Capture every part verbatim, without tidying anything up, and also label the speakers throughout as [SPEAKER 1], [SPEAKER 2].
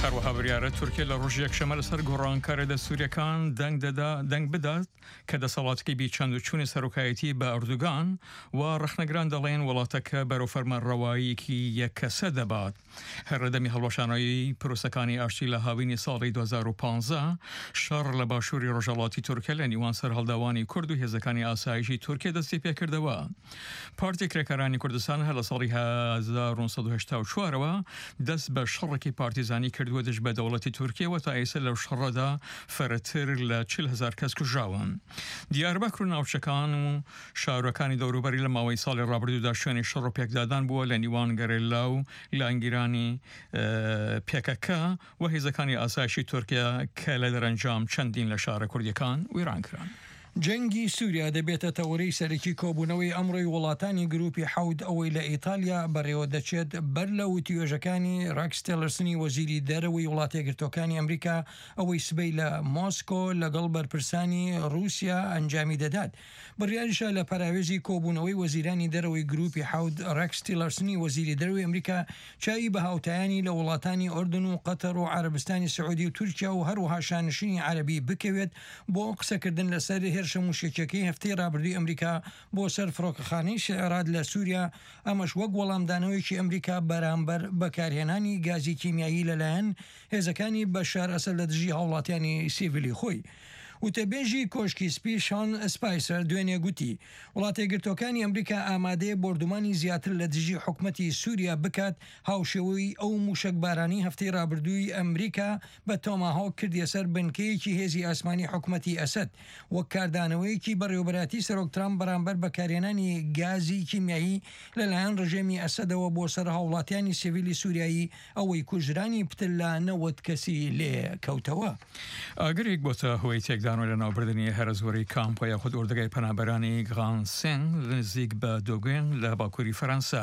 [SPEAKER 1] هەروەها بریارە تورکیا لە ڕۆژی یەکشەمە لەسەر گۆڕانکارە دەستووریەکان دەنگ دەدا دەنگ بدات کە دەسەڵاتەکەی بی چەند و چوونی سەرۆکایەتی بە ئەردوگان و ڕەخنەگران دەڵێن وڵاتەکە بەرەو فەرمانڕەواییەکی یەککەسە دەبات. هەرڕەدەمی هەڵوەشانەوەی پرۆسەکانی ئاشتی لە هاوینی ساڵی دوو هەزار و پانزە شەڕ لە باشووری ڕۆژهەڵاتی تورکیا لە نیوان سەرهەڵداوانی کورد و هێزەکانی ئاسایشی تورکیا دەستی پێکردەوە. پارتی کرێکارانی کوردستان هەر لە ساڵی هەزار و سەد و هەشتا و چوارەوە دەست بە شەڕێکی پارتیزانی کردووە دژ بە دەوڵەتی تورکیەوە تا ئێستا لەو شەڕەدا فەرەتر لە چل هەزار کەس کوژراون. دیاربەکر و ناوچەکان و شارەکانی دەوروبەری لە ماوەی ساڵی ڕابردوودا شوێنی شەڕ و پێکدادان بووە لە نیوان گەرێلا و لانگیرانی پێکەکە و هێزەکانی ئاسایشی تورکیا کە لە دەرەنجام چەندین لە شارە کوردیەکان ویران کران.
[SPEAKER 2] جەنگی سووریا دەبێتە تەوەرەی سەرەکی کۆبوونەوەی ئەمڕۆی وڵاتانی گروپی حەود ئەوەی لە ئیتالیا بەڕێوە دەچێت بەر لە وتیۆژەکانی ڕاکس تیلەرسنی وەزیری دەرەوەی وڵاتە یەکگرتووەکانی ئەمریکا ئەوەی سبەی لە مۆسکۆ لەگەڵ بەرپرسانی رووسیا ئەنجامی دەدات. بڕیاریشە لە پەراوێژی کۆبوونەوەی وەزیرانی دەرەوەی گروپی حەود ڕاکس تیلەرسنی وەزیری دەرەوەی ئەمریکا چاوی بە هاوتایانی لە وڵاتانی ئۆردن و قەتەر و عەرەبستانی سعودی و تورکیا و هەروەها شانشینی عەرەبی بکەوێت بۆ قسەکردن لەسەر هێرشە موشکێکەکەی هەفتەی ڕابردووی ئەمریکا بۆ سەر فڕۆکەخانەی شێعراد لە سووریا، ئەمەش وەک وەڵامدانەوەیکی ئەمریکا بەرامبەر بەکارهێنانی گازی کیمیایی لەلایەن هێزەکانی بەشار ئەسەد لە دژی هاوڵاتیانی سیڤیلی خۆی. وتەبێژی کۆشکی سپی شان سپایسەر دوێنێ گوتی وڵاتە یەکگرتووەکانی ئەمریکا ئامادەیە بردومانی زیاتر لە دژی حکومەتی سووریا بکات هاوشێوەی ئەو موشکبارانی هەفتەی ڕابردووی ئەمریکا بە تۆماهۆک کردیە سەر بنکەیەکی هێزی ئاسمانی حکومەتی ئەسەد وەک کاردانەوەیەکی بەڕێوەبەراتی سەرۆک ترامپ بەرامبەر بەکارهێنانی گازی کیمیایی لەلایەن ڕژێمی ئەسەدەوە بۆ سەر هاوڵاتیانی سیڤیلی سووریایی ئەوەی کوژرانی پتر لە نەوەت کەسی لێ کەوتەوە.
[SPEAKER 1] ئاگرێک بۆتە هۆی تێکدان لە ناوبردننی هەرزوەری کامپۆ یاخود ئوردەگای پەنابەرانی گرانسنگ نزیک بە دۆگوێن لە باکووری فەرەنسا.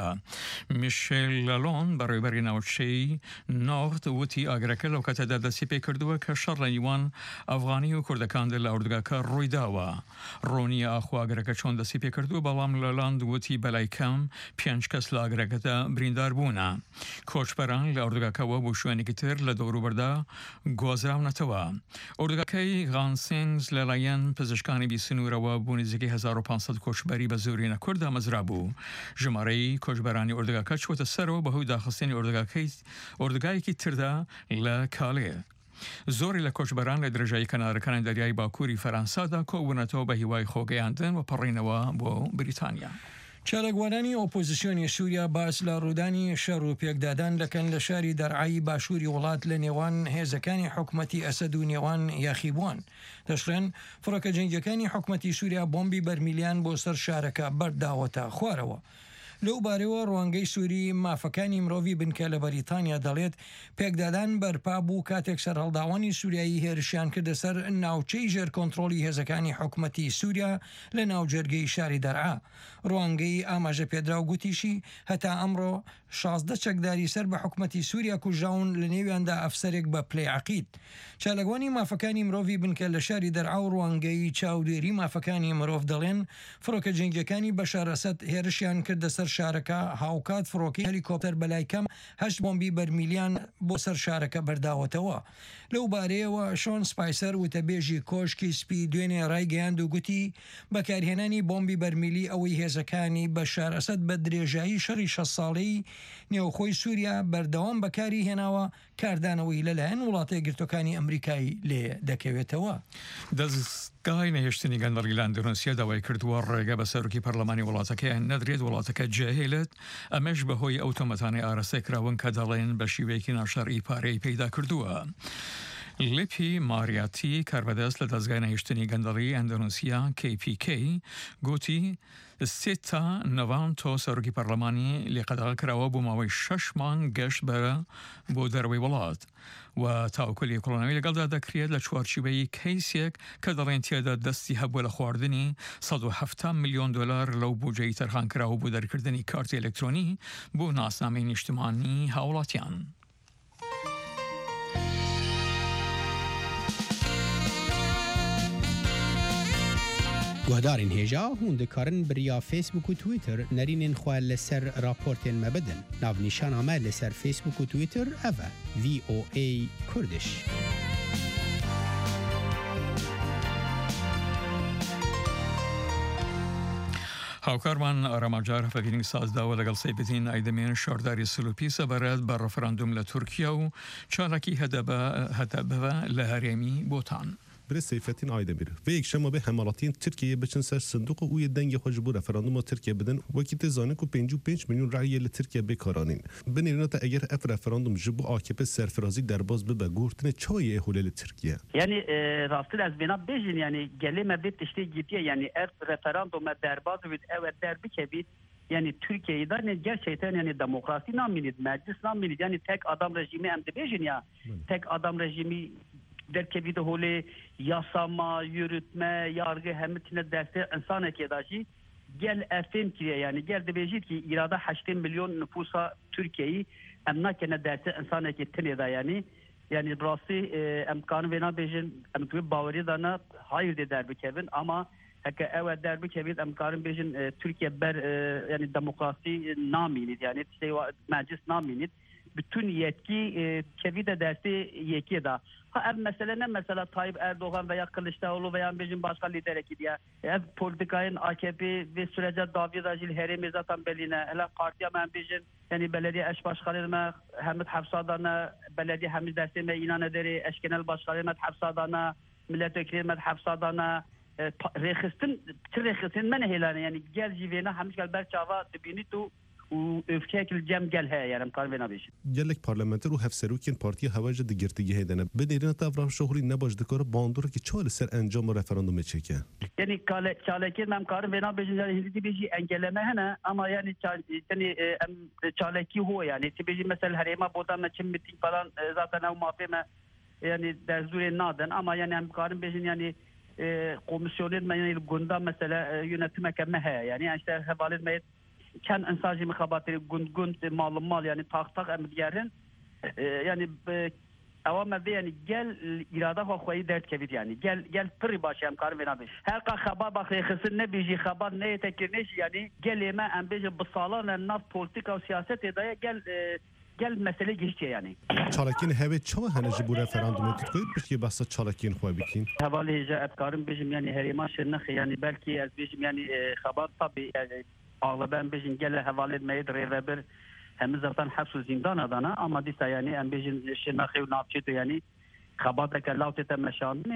[SPEAKER 1] میشێل لەلۆن بەڕێوەبەری ناوچەی نۆرت وتی ئاگرەکە لەو کاتەدا دەستی پێ کردووە کە شەڕ لە نیوان ئەفغانی و کوردەکاندا لە ئوردەگاکە ڕوویداوە. ڕۆنیە ئاخوا ئاگرەکە چۆن دەستی پێ کردووە، بەڵام لەلاند وتی بەلای کەم پێنج کەس لە ئاگرەکەدا بریندار بوونە. کۆچبەران لە ئوردەگاکەوە بۆ شوێنێکی تر لە دەوروبەردا گۆزراونەتەوە. ئوردەگاکەی غانسنگ لەلایەن پزیشکانی بیسنوورەوە بوو نزیکەی هەزار و پانسەد کۆچبەری بە زۆرینە کورد ئامەزرا بوو. ژمارەی کۆچبەرانی ئوردەگاکە چوەتە سەرەوە بەهۆی داخستنی ئوردەگایەکی تردا لە کالێ. زۆری لە کۆچبەران لە درێژایی کەنارەکانی دەریای باکووری فەرەنسادا کۆبوونەتەوە بە هیوای خۆگەیاندن و پەڕینەوە بۆ بریتانیا.
[SPEAKER 2] چارەگوارانی ئۆپۆزیسیۆنی سووریا باس لە ڕوودانی شەڕ و پێکدادان دەکەن لە شاری دەرعایی باشووری وڵات لە نێوان هێزەکانی حکومەتی ئەسەد و نێوان یاخیبوان. دەشڵێن فڕۆکە جەنگیەکانی حکومەتی سووریا بۆمبی بەرمیلیان بۆ سەر شارەکە بەرداوەتە خوارەوە. لەو بارەوە ڕوانگەی سووری مافەکانی مرۆڤی بنکە لە بەریتانیا دەڵێت پێکدادان بەرپا بوو کاتێک سەرهەڵداوانی سووریایی هێرشیان کردە سەر ناوچەی ژێر کۆنتڕۆلی هێزەکانی حکومەتی سووریا لە ناوجەرگەی شاری دەرعا. ڕوانگەی ئاماژە پێدراو گوتیشی هەتا ئەمڕۆ شازدە چەکداری سەر بە حکومەتی سووریا کوژراون، لە نێویاندا ئەفسەرێک بە پلەی عەقید. چالەگوانی مافەکانی مرۆڤی بنکە لە شاری دەرعا و ڕوانگەی چاودێری مافەکانی مرۆڤ دەڵێن فڕۆکە جەنگیەکانی بەشار ئەسەد هێرشیان کردە سەر شارەکە هاوکات فڕۆکی هەلیکۆپتەر بەلای کەم هەشت بۆمبی بەرمیلیان بۆ سەر شارەکە بەرداوەتەوە. لەو بارەیەوە شۆن سپایسەر وتەبێژی کۆشکی سپی دوێنێ ڕایگەیاند و گوتی بەکارهێنانی بۆمبی بەرمیلی ئەوەی هێزەکانی بەشار ئەسەد بە درێژایی شەڕی شەش ساڵەی نێوخۆی سووریا بەردەوام بەکاری هێناوە، کاردانەوەی لەلایەن وڵاتە یەکگرتووەکانی ئەمریکای لێ دەکەوێتەوە.
[SPEAKER 1] دەستگای نەهێشتنی گەندەڵی لە ئەندونوسیا داوای کردووە ڕێگە بە سەرۆکی پەرلەمانی وڵاتەکەیان نەدرێت وڵاتەکە جێهێلێت، ئەمەش بەهۆی ئەو تۆمەتانەی ئاراستەی کراون کە دەڵێن بە شیوەیەکی ناشەرعی پارەی پەیدا کردووە. لیپی ماریاتی کاربەدەست لە دەستگای نەهێشتنی گەندەڵی ئەندونوسیا کی پی کی گوتی سێ تا نەوان تۆ سەرۆکی پەرلەمانی لێقەدەغا کراوە بۆ ماوەی شەش مانگ گەشت بەرە بۆ دەرەوەی وڵات و تاوکلی کۆڵۆنەوەی لەگەڵدا دەکرێت لە چوارچوبەی کەیسێک کە دەڵێن تێدا دەستی هەبووە لە خواردنی سەد و هەفتە میلیۆن دۆلار لەو بودجەی تەرخان کراوە بۆ دەرکردنی کارتی ئەلکترۆنی بۆ ناسنامەی نیشتیمانی هاوڵاتیان.
[SPEAKER 3] گهدارین هجا هوند کارن بریا فیسبوک و تویتر نرینن خواه لسر راپورتین مبدن ناو نیشان آمه لسر فیسبوک و تویتر اوه وی او ای کردش.
[SPEAKER 1] هاوکارمان ئاراماجار هەفەگیرنی سازداوە لەگەڵ سەیبەتین ئایدەمێن شارداری سلوپی سەبارەت بە ڕەفەرەندوم لە تورکیا و چالاکی هەتەبەوە لە هەرێمی بۆتان.
[SPEAKER 4] برای سیفتین آیدمیر و یک شما به حملاتین ترکیه بچن سر صندوق و یه دنگ خوش بو رفراندوم ترکیه بدن وقتی زانه کو پنج و پنج میلیون رأی ل ترکیه بکارانین بنیرنا تا اگر اف رفراندوم جبو آکپ سرفرازی در باز به گورتن چای اهول ترکیه
[SPEAKER 5] یعنی راست از بنا بیشین یعنی گلیم بیت تشتی گیتیه یعنی اف رفراندوم در باز و او در بکبید yani Türkiye'de ne gerçekten yani demokrasi namınız, meclis namınız yani tek adam rejimi hem de bejin ya tek adam rejimi derkebi de hole yasama, yürütme, yargı hemetine derse insan ekidaşı gel efem ki yani gel de bejit ki irada sekiz milyon nüfusa Türkiye'yi emnakene derse insan ekitine de yani yani burası emkanı vena bejin emkü baveri dana hayır de der bikevin ama Heke evet der bikevin emkanı bejin Türkiye ber yani demokrasi namınız yani işte meclis namınız bütün yetki e, kevide dersi yetki da. Ha ev mesele ne mesela Tayyip Erdoğan veya Kılıçdaroğlu veya bizim başka lider ekidiye. Ev politikayın A K P ve sürece David Acil herimi zaten beline. Hele partiya men bizim yani belediye eş başkanı Hamid Hafsadana belediye Hamid dersime inan ederi eş genel başkanı Hamid Hafsadana milletvekili Hamid Hafsadana rekhistin rekhistin men helane yani gel jivene Hamid Galber Çava dibini tu و افکاک الجام گل ها یعنی امکان بنا بیش.
[SPEAKER 4] گلک پارلمانتر و هفت سروکین پارتی هواج دگرتگی هدنه. بدیرن تفرام شغلی نباش دکار باندور که چهار سر انجام رفراندوم چکه.
[SPEAKER 5] یعنی کال چالکی من کار بنا بیش یعنی هیچ بیشی انجلمه هنه اما یعنی یعنی چالکی هو یعنی تبیجی مثل هریما بودن مچم میتینگ falan zaten o mafeme yani derzure naden ama yani امکان بیش yani komisyoner yani gunda mesela yönetime kemme he yani işte havalı meyet kendi insacı mukhabatları gund gund mal mal yani tak tak emdiyerin yani avame yani gel irada xoyi dert kevit yani gel gel pır başı emkar venabi her ka xabar bak xısın ne biji xabar ne tekirneş yani geleme embeje bısalan naf politika siyaset edaya gel gel mesele geçiyor yani.
[SPEAKER 4] Çalakin hevet çava haneci bu referandumu tutkoyup bir şey bassa çalakin xoy bikin.
[SPEAKER 5] Havali heja efkarım bizim yani herima şırnık yani belki az bizim yani xabar tabi yani ağlaban bejin gele havale etmeyi reveber hem zaten hapsu zindan adana ama disa yani em bejin şenakhi ve napçeto yani xabata ke lavtete meşanne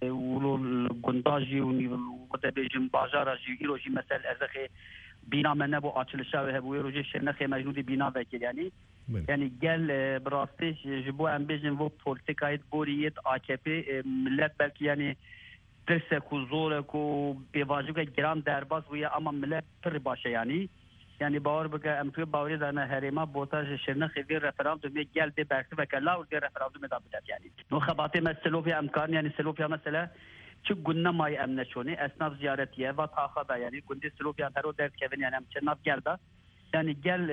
[SPEAKER 5] ulul gundaji u te bejin bajaraji iroji mesel erzakhi bina menne bu açılışa ve bu iroji şenakhi mecnudi bina vekil yani yani gel brasti jibo em bejin bu politikayet boriyet A K P millet belki yani درسه کو زوره کو بیواجب که گران درباز ویا اما ملت پر باشه یعنی یعنی باور بگه امتوی باوری دانه هریما بوتاج شرنه خیلی رفراندوم گل دی برسی و کلا و دی رفراندوم دا بدات یعنی نو خباتی مسلوفی امکان یعنی سلوفی مثلا چه گونه مای امن شونی اسناف زیارتیه و تاخا دا یعنی گوندی سلوفی هر درد کevin yani امچناب gelda yani gel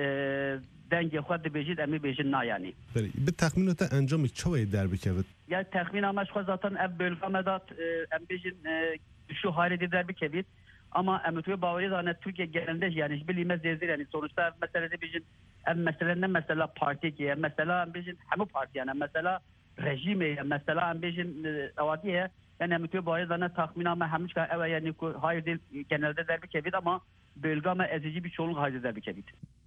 [SPEAKER 5] denge خود بجید امی بجید نه yani.
[SPEAKER 4] به تخمینات انجام چوی در بکوید.
[SPEAKER 5] Ya tahmin amaç zaten ev bölgemedat em bejin şu halde der bikevit ama emtuye baveri da Türkiye genelinde yani bilimez dezir yani sonuçta meselede bejin em meselende mesela parti ki mesela em bejin hem parti yani mesela rejime mesela em bejin avadiye yani emtuye baveri da tahmin ama hem çıkan ev yani hayır değil genelde der bikevit ama bölgeme ezici bir çoğunluk hayır der bikevit.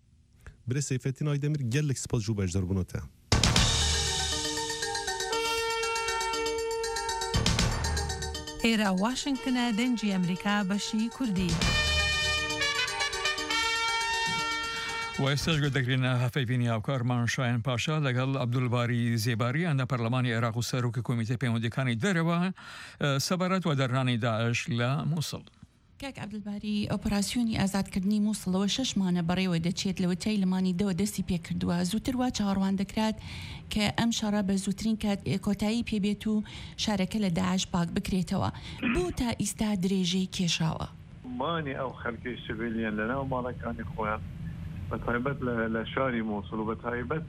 [SPEAKER 4] Bre Seyfettin Aydemir gellik spas ju bejdar bunota.
[SPEAKER 6] ئێرە واشنگتنە دەنجی ئەمریکا بەشی کوردی.
[SPEAKER 1] و ئێستاش گوێدەگرینە هەفەی بینی هاوکارمان شایان پاشا لەگەڵ عەبدولباری زێباری ئەندە پەرلەمانی عێراق و سەرۆکی کۆمیتەی پەیوەندیەکانی دەرەوە سەبارەت و دەرهانی داعش لە مووسڵ.
[SPEAKER 7] کاک عەبدولباری ئۆپەراسیۆنی ئازادکردنی مووسڵەوە شەش مانە بەڕێوە دەچێت لە وتەی لەمانی دەوە دەستی پێکردووە زووتر وا چاوەڕوان دەکرات کە ئەم شەڕە بە زووترین کات کۆتایی پێبێت و شارەکە لە داعش پاک بکرێتەوە بۆ تا ئیستا درێژەی کێشاوە
[SPEAKER 8] مانی ئەو خەڵکی سیڤیلیان لەناو ماڵەکانی خۆیان بە تایبەت لە شاری مووسڵ و بە تایبەت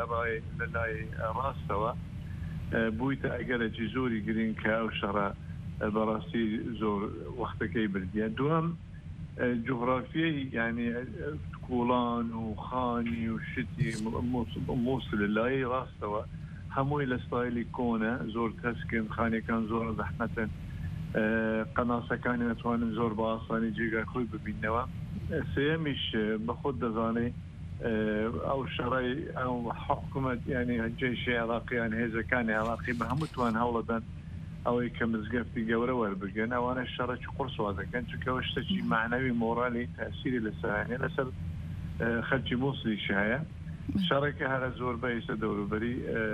[SPEAKER 8] لە لای ڕاستەوە بوویتە ئەگەرێکی زۆری گرنگ کە ئەو شەڕە بەڕاستی زۆر وەختەکەی بردیە. دووەم جغرافیای یعنی کوڵان و خانی و شتی مووسل لای ڕاستەوە هەمووی لە ستایلی کۆنە زۆر کەسکن خانەکان زۆر زەحمەتن قەناسەکانی نەتوانن زۆر بە ئاسانی جێگای خۆی ببینەوە. سێمیش بەخۆت دەزانێ ئەو شەڕی ئەو حکوومەت ینی جێشی عێراقییان هێزەکانی عێراقی بە هەمووتوان هەوڵەدەن ئەوەی کە مزگەفتی گەورە وەربگەن ئەوانە شەڕێکی قورسوا دەکەن چونکەوە شتێکی معنەوی مۆرالی تاسیری لەسەرانێ لەسەر خەلکی مووسلیش هەیە. شەڕێکە هەرە زۆر بەیسە دەوروبەری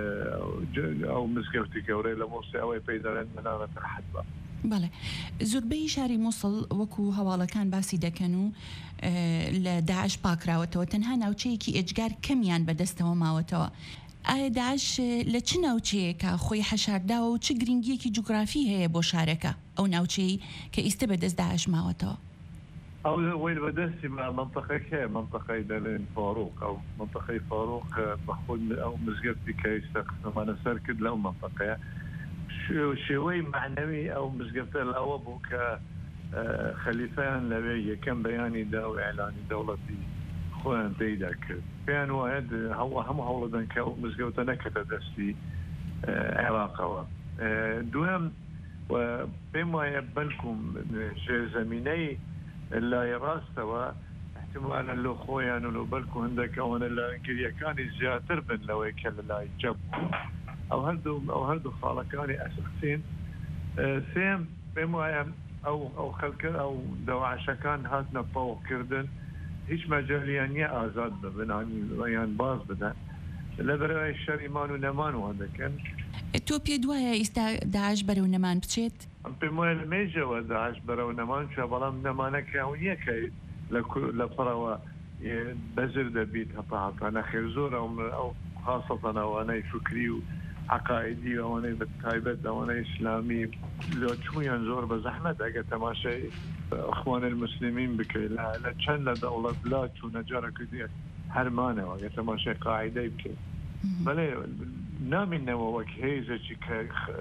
[SPEAKER 8] ئەو مزگەفتی گەورەی لە مووسڵی ئەوەی پەیدەڵێن مەناڵەتە حەد بە.
[SPEAKER 7] بەڵێ زۆربەی شاری مووسڵ وەکو هەواڵەکان باسی دەکەن و لە داعش پاکراوەتەوە تەنها ناوچەیەکی ئێجگار کەمیان بەدەستەوە ماوەتەوە. ئایا داعش لە چ ناوچەیەکە خۆی حەشارداوە و چ گرنگیەکی جوگرافی هەیە بۆ شارەکە ئەو ناوچەی کە ئیستا بەدەست داعش ماوەتەوە؟
[SPEAKER 8] ئەو وی بەدەستی منطقەی هەیە منطقەی دەڵێن فاڕۆق ئەو منطقەی فاڕۆق بەخۆ ئەو مزگەفتی کە ئێستا قسەمانە سەر کرد لەو منطقەیە شێوەی معنەوی ئەو مزگەفتە ئەوە بوو کە خەلیفەیان لەوێ یەکەم بەیانی دا و ئێعلانی دەوڵەتی خۆیان پێیدا کرد. پێیان وایە هەموو هەوڵەدەن کە ئەو مزگەوتە نەکەتە دەستی عێراقەوە. دوێم پێم وایە بەلکوم ژێرزەمینەی لای ڕاستەوە احتیمالە لۆ خۆیان و لۆ بەلکو هەندێکەوەنە لە گریەکانی زیاتر بن لەوەی کە لە لای جەب ئەو هەردوو ئەو هەردوو خاڵەکانی ئەساسین. سێم پێم وایە ئەو ئەو خەڵکە ئەو دەواعشەکان هاتنە پاوکردن هیچ مەجالیان نییە ئازاد ببن یان باز بدەن لە بەرەوەی شەریمان و نەمان وا دەکەن.
[SPEAKER 7] تۆ پێ دوایە ئێستا داعش بەرەو نەمان بچێت؟
[SPEAKER 8] پێم وایە لە مێژەوە داعش بەرەو نەمان چوە بەڵام نەمانەکە ئەو نییە کە لە پڕەوە بەزر دەبیت هەتا هەتا نەخێر زۆر ئەو خاصەتەن ئەوانەی فکری و عقائدی ئەوانەی بە تایبەت ئەوانەی ئیسلامی چوویان زۆر بە زەحمەت ئەگە تەماشای ئەخوان المسلمین بکەیت لە چەند لە دەوڵەت لا چوونە جارێکی دیگە هەرمانەوە ئەگە تەماشای قاعیدەی بکەیت. بەڵێ نامینەوە وەک هێزێکی کە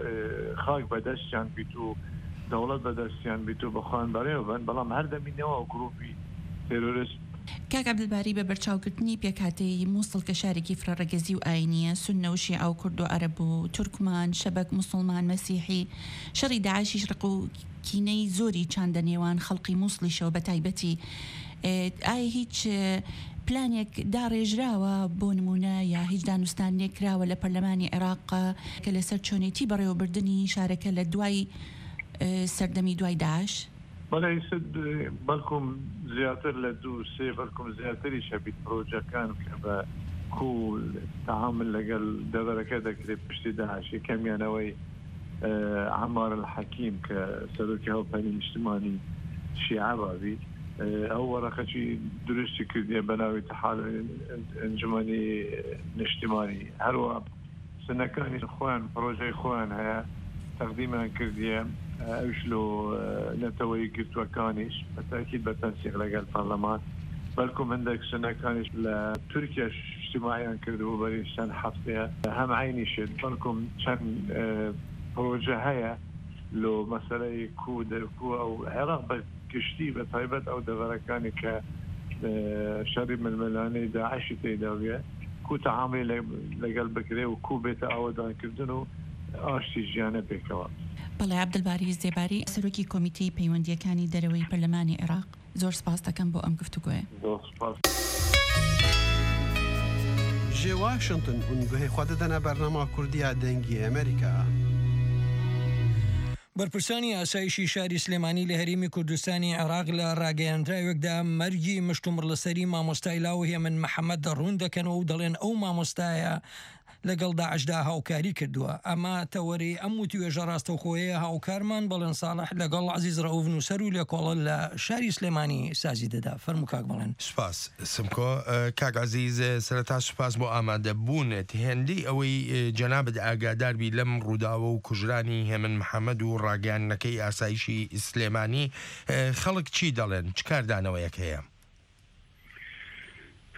[SPEAKER 8] خاک بەدەستیان بیت و دەوڵەت بەدەستیان بیت و بەخوان بەڕێوە بن بەڵام هەردەمینەوە گروپی تێرۆریست.
[SPEAKER 7] کاک عەبدولباری بە بەرچاوکردنی پێکهاتەی مووسڵ کە شارێکی فرەڕەگەزی و ئاینیە سوننە و شیعە و کورد و عەرەب و تورکمان شەبەک موسڵمان مەسیحی شەڕی داعشیش ڕق و کینەی زۆری چاندە نێوان خەڵقی مووسڵیشەوە بە تایبەتی. ئایا هیچ پلانێک داڕێژراوە بۆ نمونە یا هیچ دانوستان نێکراوە لە پەرلەمانی عێراق کە لەسەر چۆنێتی بەڕێوەبردننی شارەکە لە دوای سەردەمی دوای داعش؟
[SPEAKER 8] بەڵێ بەڵکوم زیاتر لە دوو سێ بەڵکوم زیاتری شەبیت پرۆژەکان کە بە کوول تەعامل لەگەڵ دەڤەرەکە دەکرێت پشتی داعش کەمیانەوەی عەمار الحەکیم کە سەرۆکی هەڵپەنی نیشتیمانی شیعە بابی ئەو وەرەقەی درستی کردیە بە ناوی تەحال ئەنجومەنی نیشتیمانی هەروە سنەکانی خۆیان پرۆژەی خۆیان هەیە تەقدیمیان کردیە ئەوش لۆ نەتەوەی گرتووەکانیش بەتاکید بە تەنسیق لەگەڵ پەرلەمان بەلکوم هەندێک سنەکانیش لە تورکیا اجتماعیان کردبوو بەری چەند هەفتەیە هەم عینیشت بەڵکوم چەند پرۆژە هەیە لۆ مەسەلەی کو دەرکو ئەو عێراق بە گشتی بە تایبەت ئەو دەڤەرەکانی کە شەڕی ململانەی داعشی تێداویە کو تەعاملی لەگەڵ بکرێ و کو بێتە ئاوەدانکردن و ئاشتی ژیانە پێکەوە.
[SPEAKER 7] بەڵێ عەبدولباری زێباری سەرۆکی کۆمیتەی پەیوەندیەکانی دەرەوەی پەرلەمانی عێراق زۆر سپاس دەکەم بۆ ئەم گفتوگۆیە.
[SPEAKER 3] جێ واشنگتن ئونگوهەی خوا دەدەنە بەرنامە کوردیە دەنگی ئەمریکا.
[SPEAKER 2] بەرپرسانی ئاسایشی شاری سلێمانی لە هەرێمی کوردستانی عێراق لە ڕاگەیاندراوێکدا مەرگی مشتومڕ لەسەری مامۆستای لاو هێمن محەممەد دەڕوون دەکەنەوە و دەڵێن ئەو مامۆستایە لەگەڵ داعشدا هاوکاری کردووە. ئەمە تەوەری ئەم و توێژە ڕاستەوخۆیە هاوکارمان بەڵێن ساڵح لەگەڵ عەزیز ڕەوف نووسەر و لێکۆڵە لە شاری سلێمانی سازی دەدا. فەرموو کاک بڵێن.
[SPEAKER 9] سپاس سمکۆ کاک عەزیز سەرەتا سپاس بۆ ئامادەبوونت هێندی ئەوەی جەنابەت ئاگاداربی لەم ڕووداوە و کوژرانی هێمن محەممەد و ڕاگەیاندنەکەی ئاسایشی سلێمانی خەڵک چی دەڵێن چ کاردانەوەیەک هەیە؟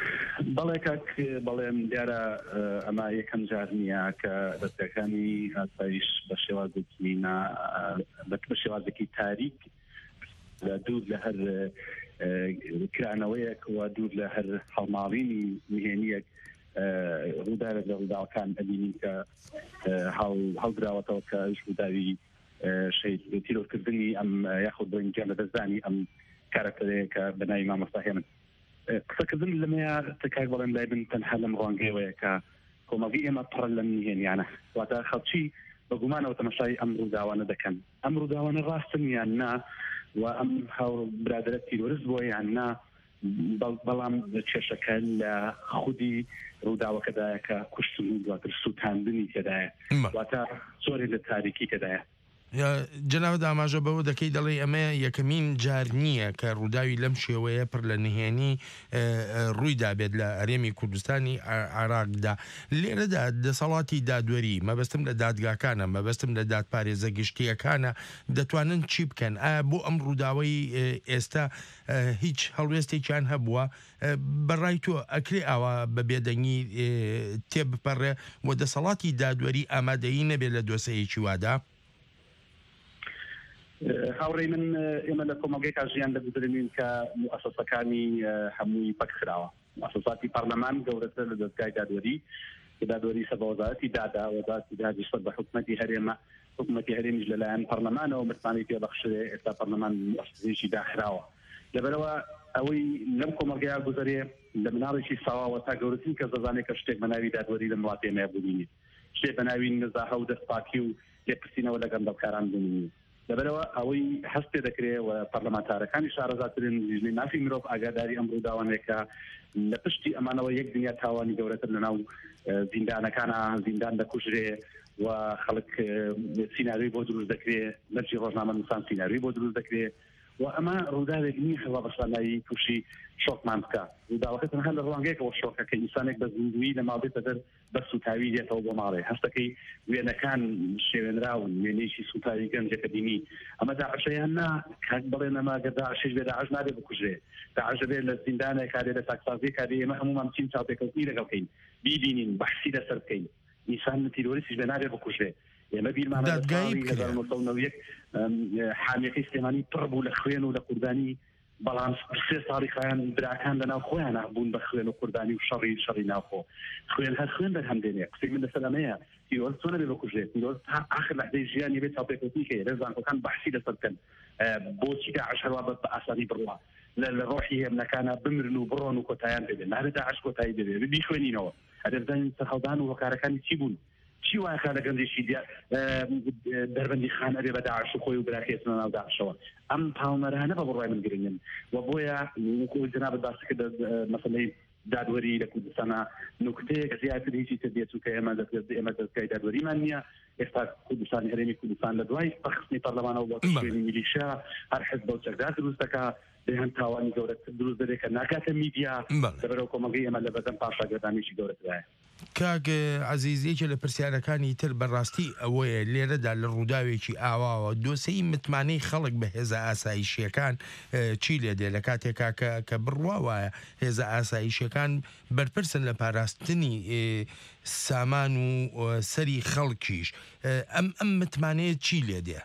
[SPEAKER 5] بەڵێ کاک بەڵێم دیارە ئەمە یەکەم جار نییە کە دەستەکانی ئاسایش بە شێوازێکی بە شێوازێکی تاریک دوور لە هەر کرانەوەیەک و دوور لە هەر هەڵماڵینی نهێنیەک ڕووداوێت لە ڕووداوەکان ئەبینی کە هەڵدراوەتەوە کە ڕووداوی تیرۆرکردنی ئەم یاخود بۆینجیان لە دەستدانی ئەم کارەکتەرەیە کە بەناوی مامۆستا هێمن قسەکردن لەمەیە تکاک بەڵێن لای بن تەنها لەم ڕوانگەیەوەیە کە کۆمەڵگەی ئێمە پڕ لەم نهێنیانە واتە خەڵکی بە گومانەوە تەماشای ئەم ڕووداوانە دەکەن ئەم ڕووداوانە ڕاستن یان نا و ئەم هاو برادرە تیرۆریست بووە یان نا بەڵام کێشەکە لە خودی ڕووداوەکەدایە کە کوشتن و دواتر سووتاندنی تێدایە واتە زۆرێک لە تاریکی تێدایە.
[SPEAKER 9] جناوە ئاماژە بەوە دەکەی دەڵێ ئەمە یەکەمین جار نییە کە ڕووداوی لەم شێوەیە پڕ لە نهێنی ڕوویدا بێت لە ئەرێمی کوردستانی عراقدا. لێرەدا دەسەڵاتی دادوەری مەبەستم لە دادگاکانە مەبەستم لە دادپارێزە گشتیەکانە دەتوانن چی بکەن؟ ئایا بۆ ئەم ڕووداوەی ئێستا هیچ هەڵوێستێکیان هەبووە؟ بەڕای تۆ ئەکرێ ئاوا بە بێدەنگی تێبپەڕێ و دەسەڵاتی دادوەری ئامادەیی نەبێت لە دۆسەیەکی وادا؟
[SPEAKER 5] هاوڕێی من ئێمە لە کۆمەڵگەیەکا ژیان دەگوزرێنین کە موسەسەکانی هەمووی پەکخراوە. موسەساتی پەرلەمان گەورەتر لە دەستگای دادوەری کە دادوەری سەربەوەزارەتی دادا وەزارەتی دادیشت بە حکوومەتی هەرێمە حکوومەتی هەرێمیش لەلایەن پەرلەمانەوە متمانی پێبەخشرێ ئێستا پەرلەمان موسەسەیەکی داخراوە. لەبەرەوە ئەوەی لەم کۆمەڵگەیە گوزەرێ لە مناڵێکی ساواوە تا گەورەترین کەس دەزانێت کە شتێک بە ناوی دادوەری لە وڵاتی ئێمە ببینیت، شتێک بە ناوی نزاهە و دەستپاکی و لێپرسینەوە لە گەندەڵکاران ببینیت. لەبەرەوە ئەوەی هەست پێ دەکرێت و پەرلەمانتارەکانی شارەزاترین لیژنەی مافی مرۆڤ ئاگاداری ئەم ڕووداوانێکە لە پشتی ئەمانەوە یەک دنیا تاوانی گەورەتر لەناو زیندانەکانە زیندان دەکوژرێ و خەڵک سیناریۆی بۆ دروست دەکرێت لەرجی ڕۆژنامەنووسان سیناریۆی بۆ دروست دەکرێت و ئەمە ڕووداوێک نییە هەوا بەشدانایی تووشی شۆکمان بکە. ڕووداوەکە تەنها لە ڕوانگەیەکەوە شۆکە کە ئینسانێک بە زیندوی لە ماڵێتە دەر بە سوتاوی دێتەوە بۆ ماڵێ هەستەکەی وێنەکان شێوێنراون وێنەیەکی سوتاوی گەنجەکە بینی ئەمە داعشەیان نا کاک بڵێن ئەمە گە داعشش بێ داعش نابێ بکوژێ داعش بێ لە زیندانێک کارێ لە تاکسازی کارێ ئێمە هەمومان چین چاوپێکەوتنی لەگەڵ بکەین بیبینین بەحسی لەسەر بکەین ئینسان تیرۆریستیش بێ نابێ بکوژێ. ئێمە بیرمانە حامیەکەی سلێمانی پڕ بوو لە خوێن و لە کوردانی بەڵام سێ ساڵی خۆیان براکان لەناو خۆیان بوون بە خوێن و کوردانی و شەڕی شەڕی ناوخۆ خوێن هەر خوێن بەرهەمدێنێ قسەی من لەسەر ئەمەیە تیرۆریست چۆن نەبێ بکوژێت تیرۆریست تا ئاخر لەحدەی ژیانی بێت چاوپێکەوتنی کەیە لە زانکۆکان بەحسی لەسەر بکەن بۆچی داعش هەروە بە ئاسانی بڕوا لە ڕۆحی هێمنەکانە بمرن و بڕۆن و کۆتاییان ببێن نابێت داعش کۆتایی ببێت بیخوێنینەوە ئەگەر بزانین سەرهەڵدان و هۆکارەکانی چی بوون چی وایە لە گەندێکی دەربەندی خان ئەبێ بە داعش و خۆی و براکێتنە ناو داعشەوە ئەم پاڵمەرانە بە بڕای من گرنگن و بۆیە جەنابەت باسی کردە مەسەلەی دادوەری لە کوردستانە نوکتەیەک زیاتر هیچی تر دێت چونکە ئێمە ئێمە دەستگای دادوەریمان نییە ئێستا کوردستانی هەرێمی کوردستان لە دوای پەخستنی پەرلەمانەوە بۆ شوێنی میلیشیا هەر حزب و چەکدار دروست دەکا دەیان تاوانی گەورەتر دروست دەبێت کە ناکاتە میدیا لەبەرەوە کۆمەڵگەی ئێمە لە بەدەم پاشاگەردانیشی گەورەترایە.
[SPEAKER 9] کاک عەزیزیەکە لە پرسیارەکانی تر بەڕاستی ئەوەیە لێرەدا لە ڕووداوێکی ئاواوە دۆسەی متمانەی خەڵک بە هێزە ئاسایشیەکان چی لێ دێ لە کاتێکا کە بڕوا وایە هێزە ئاسایشیەکان بەرپرسن لە پاراستنی سامان و سەری خەڵکیش ئەم ئەم متمانەیە چی لێ دێ؟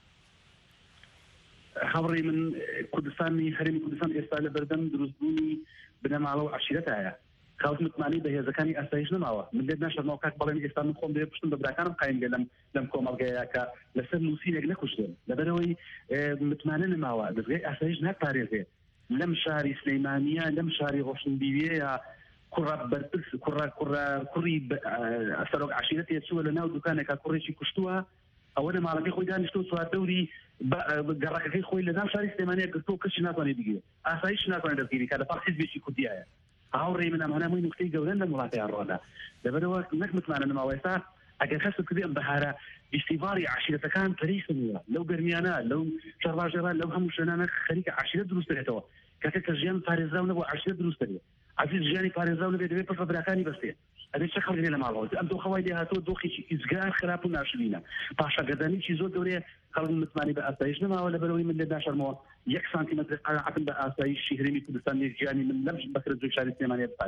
[SPEAKER 5] خەڵی من کوردستانی هەرێمی کوردستان ئێستا لە بەردەم دروستبوونی بنەماڵە و عەشیرەتایە خەڵک متمانی بە هێزەکانی ئاسایش نەماوە من لێت ناشەرمەوە کاک بەڵێن ئێستا من خۆم دێ پشتم بە براکانم قایم بێ لەم لەم کۆمەڵگەیە کە لەسەر نووسینێک نەکوشتێن لەبەرەوەی متمانە نەماوە دەستگای ئاسایش ناپارێزێ لەم شاری سلەیمانیە لەم شاری ڕۆشنبیریەیە کوڕە بەرپرس کوڕە کوڕە کوڕی سەرۆک عەشیرەتێ چووە لە ناو دوکانێکا کوڕێکی کوشتووە ئەوە لە ماڵەکەی خۆی دانیشتۆ سوات دەوری گەڕەکەکەی خۆی لە ناو شاری سلەیمانیە گرتۆ کەسی ناتوانێت بگیرێت ئاسایش ناتوانێت دەستگیری کات لەپاڵ حیزبێکی کوردیایە هاوڕێی من ئەمانە مووی نوکتەی گەورەن لە وڵاتیان ڕۆدا لەبەرەوە نەک متمانە نەماوە ئێستا ئەگەر خەست کردی ئەم بەهارە ئیسیڤاڵی عەشیرەتەکان پەریسنیوە لەو گەرمیانە لەو شەڕواژێران لەو هەموو شوێنانە خەریکە عەشیرەت دروست دەبێتەوە کاتێک کە ژیان پارێزراو نەبوو عەشیرەت دروست دەبێت عەزیز ژیانی پارێزراو نەبێت دەبێت پشت بە براکانی بەستێت ئەبێت چه خەڵک لە ماڵەوە ئەم دۆخەوای لێ هاتووە دۆخێکی ئیزگار خراپ و ناشرینە پاشەگەردانیی زۆر گەورەیە خەڵک متمانی بە ئاسایش نەماوە لەبەرەوەی من لێ ناشەرمەوە یەک سانتیمەتر قەناعەتم بە ئاسایشی هەرێمی کوردستان ژیانی من لەم بەکرە زۆر شاری سلێمانیە بپارێزێت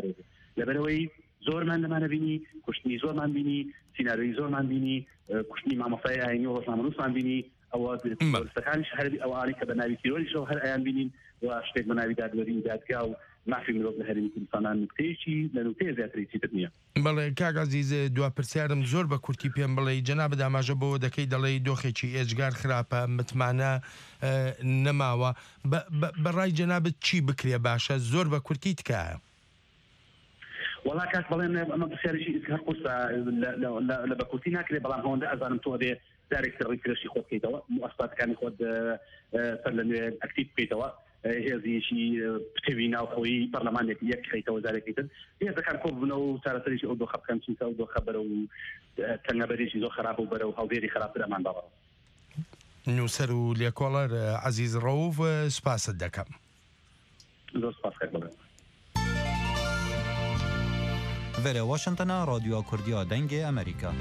[SPEAKER 5] لەبەرەوەی زۆرمان لەمانە بینی کوشتنی زۆرمان بینی سیناریۆی زۆرمان بینی کوشتنی مامۆستای ئاینی و ڕۆژنامەنووسمان بینی ئەوە دەستەکانیش هەر ئەوانەی کە بە ناوی تیرۆریشەوە هەر ئەیان بینین و شتێک بە ناوی دادوەری دادگا و مافی مرۆڤ لە هەرێمی کوردستان نوکتەیەکی لە نوکتەیە زیاتری چیتر نییە.
[SPEAKER 9] بەڵێ کاک عەزیز دوا پرسیارم زۆر بە کورتی پێم بڵێ جەناب داماژە بۆ دەکەی دەڵێ دۆخێکی ئێجگار خراپە متمانە نەماوە بەڕای جەنابەت چی بکرێ باشە زۆر بە کورتی تکایە؟
[SPEAKER 5] وڵا کاک بەڵێن ئەمە پرسیارێکی هەر قورسە لە بە کورتی ناکرێت بەڵام هەوەندە ئەزانم تۆ دێ دارێکتر ڕێککرێشی خۆت بکەیتەوە مؤسساتەکانی خۆت سەر لە نوێ ئەکتیڤ بکەیتەوە هێزیشی پتێوی ناوخۆیی پەرلەمانێکی یەک خەیتەوە جارێکی تر هێزەکان کۆ ببنەوە و چارەسەریشی ئەو دۆخە بکەن چونکە ئەو دۆخە بەرە و تەنگەبەریشی زۆر خراپە و بەرە و هەڵبێری خراپتر ئەمان باوەڕە.
[SPEAKER 9] نووسەر و لێکۆڵەر عەزیز ڕەوف سپاست دەکەم.
[SPEAKER 5] زۆر سپاس کاک بەڵێن.
[SPEAKER 10] Vere Washingtona رادیۆ کوردیە دەنگی ئەمریکا.